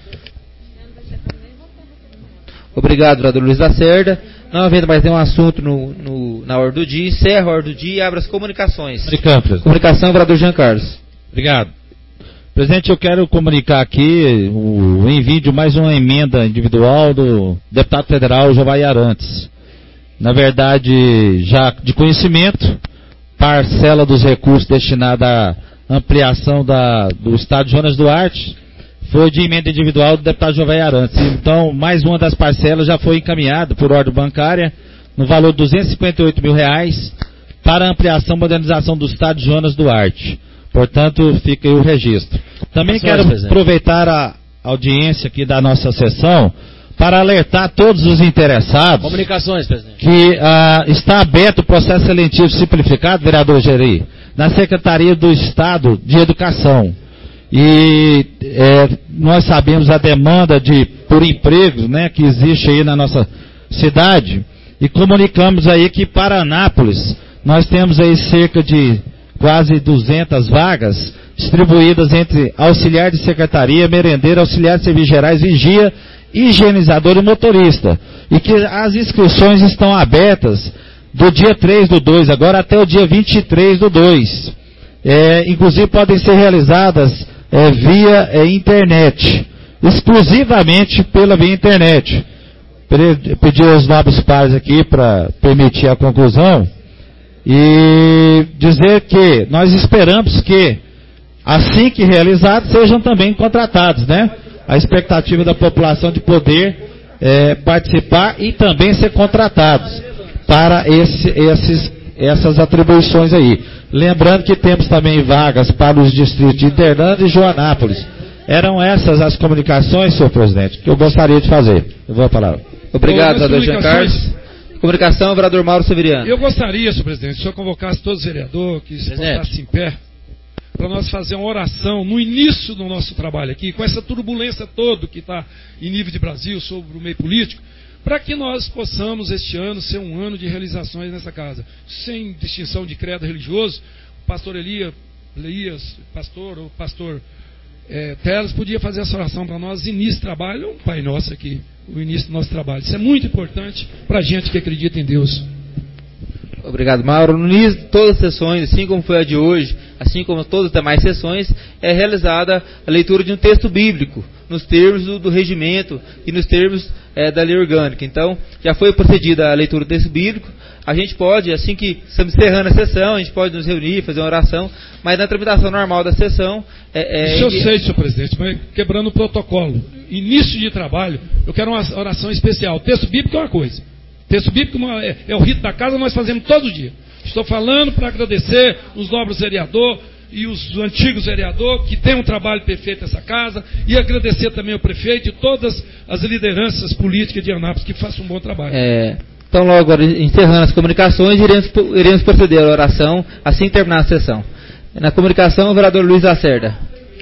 Obrigado, vereador Luiz Lacerda. Não havendo mais nenhum assunto no, no, na ordem do dia, encerro a ordem do dia e abro as comunicações. Obrigado, Comunicação, vereador Jean Carlos. Obrigado. Presidente, eu quero comunicar aqui o envio de mais uma emenda individual do deputado federal Jovai Arantes. Na verdade, já de conhecimento, parcela dos recursos destinada à ampliação da, do estádio Jonas Duarte foi de emenda individual do deputado Jovai Arantes. Então, mais uma das parcelas já foi encaminhada por ordem bancária no valor de duzentos e cinquenta e oito mil reais para ampliação e modernização do estádio Jonas Duarte. Portanto, fica aí o registro. Também quero aproveitar a audiência aqui da nossa sessão para alertar todos os interessados. Comunicações, presidente. Que ah, está aberto o processo seletivo simplificado, vereador Geri, na Secretaria do Estado de Educação. E é, nós sabemos a demanda de, por empregos, né, que existe aí na nossa cidade, e comunicamos aí que para Anápolis nós temos aí cerca de quase duzentas vagas distribuídas entre auxiliar de secretaria, merendeiro, auxiliar de serviços gerais, vigia, higienizador e motorista. E que as inscrições estão abertas do dia três do dois, agora até o dia vinte e três do dois. É, inclusive podem ser realizadas é, via é, internet, exclusivamente pela via internet. Pedir aos nobres pares aqui para permitir a conclusão e dizer que nós esperamos que, assim que realizados, sejam também contratados, né? A expectativa da população de poder é, participar e também ser contratados para esse, esses, essas atribuições aí. Lembrando que temos também vagas para os distritos de Interlândia e Joanápolis. Eram essas as comunicações, senhor presidente, que eu gostaria de fazer. Eu vou falar. Obrigado, vereador Jean Carlos. Comunicação, vereador Mauro Severiano. Eu gostaria, senhor presidente, que o senhor convocasse todos os vereadores, que se botassem em pé, para nós fazer uma oração no início do nosso trabalho aqui, com essa turbulência toda que está em nível de Brasil sobre o meio político, para que nós possamos este ano ser um ano de realizações nessa casa, sem distinção de credo religioso. O pastor Elias, Elias pastor, ou pastor é, Teles, podia fazer essa oração para nós, início de trabalho, um Pai Nosso aqui, o início do nosso trabalho. Isso é muito importante para a gente que acredita em Deus. Obrigado, Mauro. No início de todas as sessões, assim como foi a de hoje, assim como todas as demais sessões, é realizada a leitura de um texto bíblico, nos termos do, do regimento e nos termos é, da lei orgânica. Então, já foi procedida a leitura do texto bíblico. A gente pode, assim que estamos encerrando a sessão, a gente pode nos reunir, fazer uma oração, mas na tramitação normal da sessão... É, é, Isso eu sei, senhor presidente, mas quebrando o protocolo. Início de trabalho, eu quero uma oração especial. O texto bíblico é uma coisa. Texto bíblico é, é o rito da casa, nós fazemos todo dia. Estou falando para agradecer os nobres vereadores e os antigos vereadores que têm um trabalho perfeito nessa casa, e agradecer também ao prefeito e todas as lideranças políticas de Anápolis que façam um bom trabalho. É, então, logo agora, encerrando as comunicações, iremos, iremos proceder à oração assim que terminar a sessão. Na comunicação, o vereador Luiz Lacerda.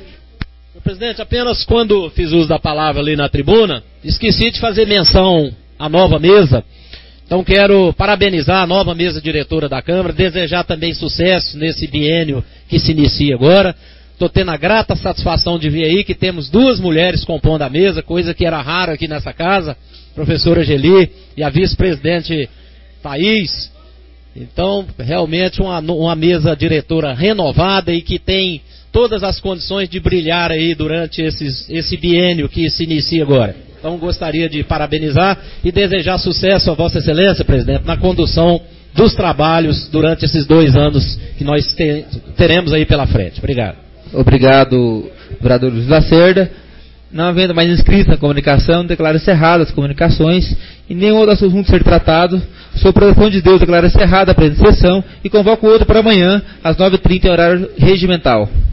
Senhor presidente, apenas quando fiz uso da palavra ali na tribuna, esqueci de fazer menção à nova mesa. Então quero parabenizar a nova mesa diretora da Câmara, desejar também sucesso nesse biênio que se inicia agora. Estou tendo a grata satisfação de ver aí que temos duas mulheres compondo a mesa, coisa que era rara aqui nessa casa, a professora Geli e a vice-presidente Thaís. Então, realmente uma, uma mesa diretora renovada e que tem todas as condições de brilhar aí durante esses, esse biênio que se inicia agora. Então, gostaria de parabenizar e desejar sucesso a Vossa Excelência, presidente, na condução dos trabalhos durante esses dois anos que nós te, teremos aí pela frente. Obrigado. Obrigado, vereador Luiz Lacerda. Não havendo mais inscritos na comunicação, declaro encerradas as comunicações e nenhum outro assunto ser tratado. Sob proteção de Deus, declaro encerrada a presente sessão e convoco outro para amanhã, às nove e trinta, em horário regimental.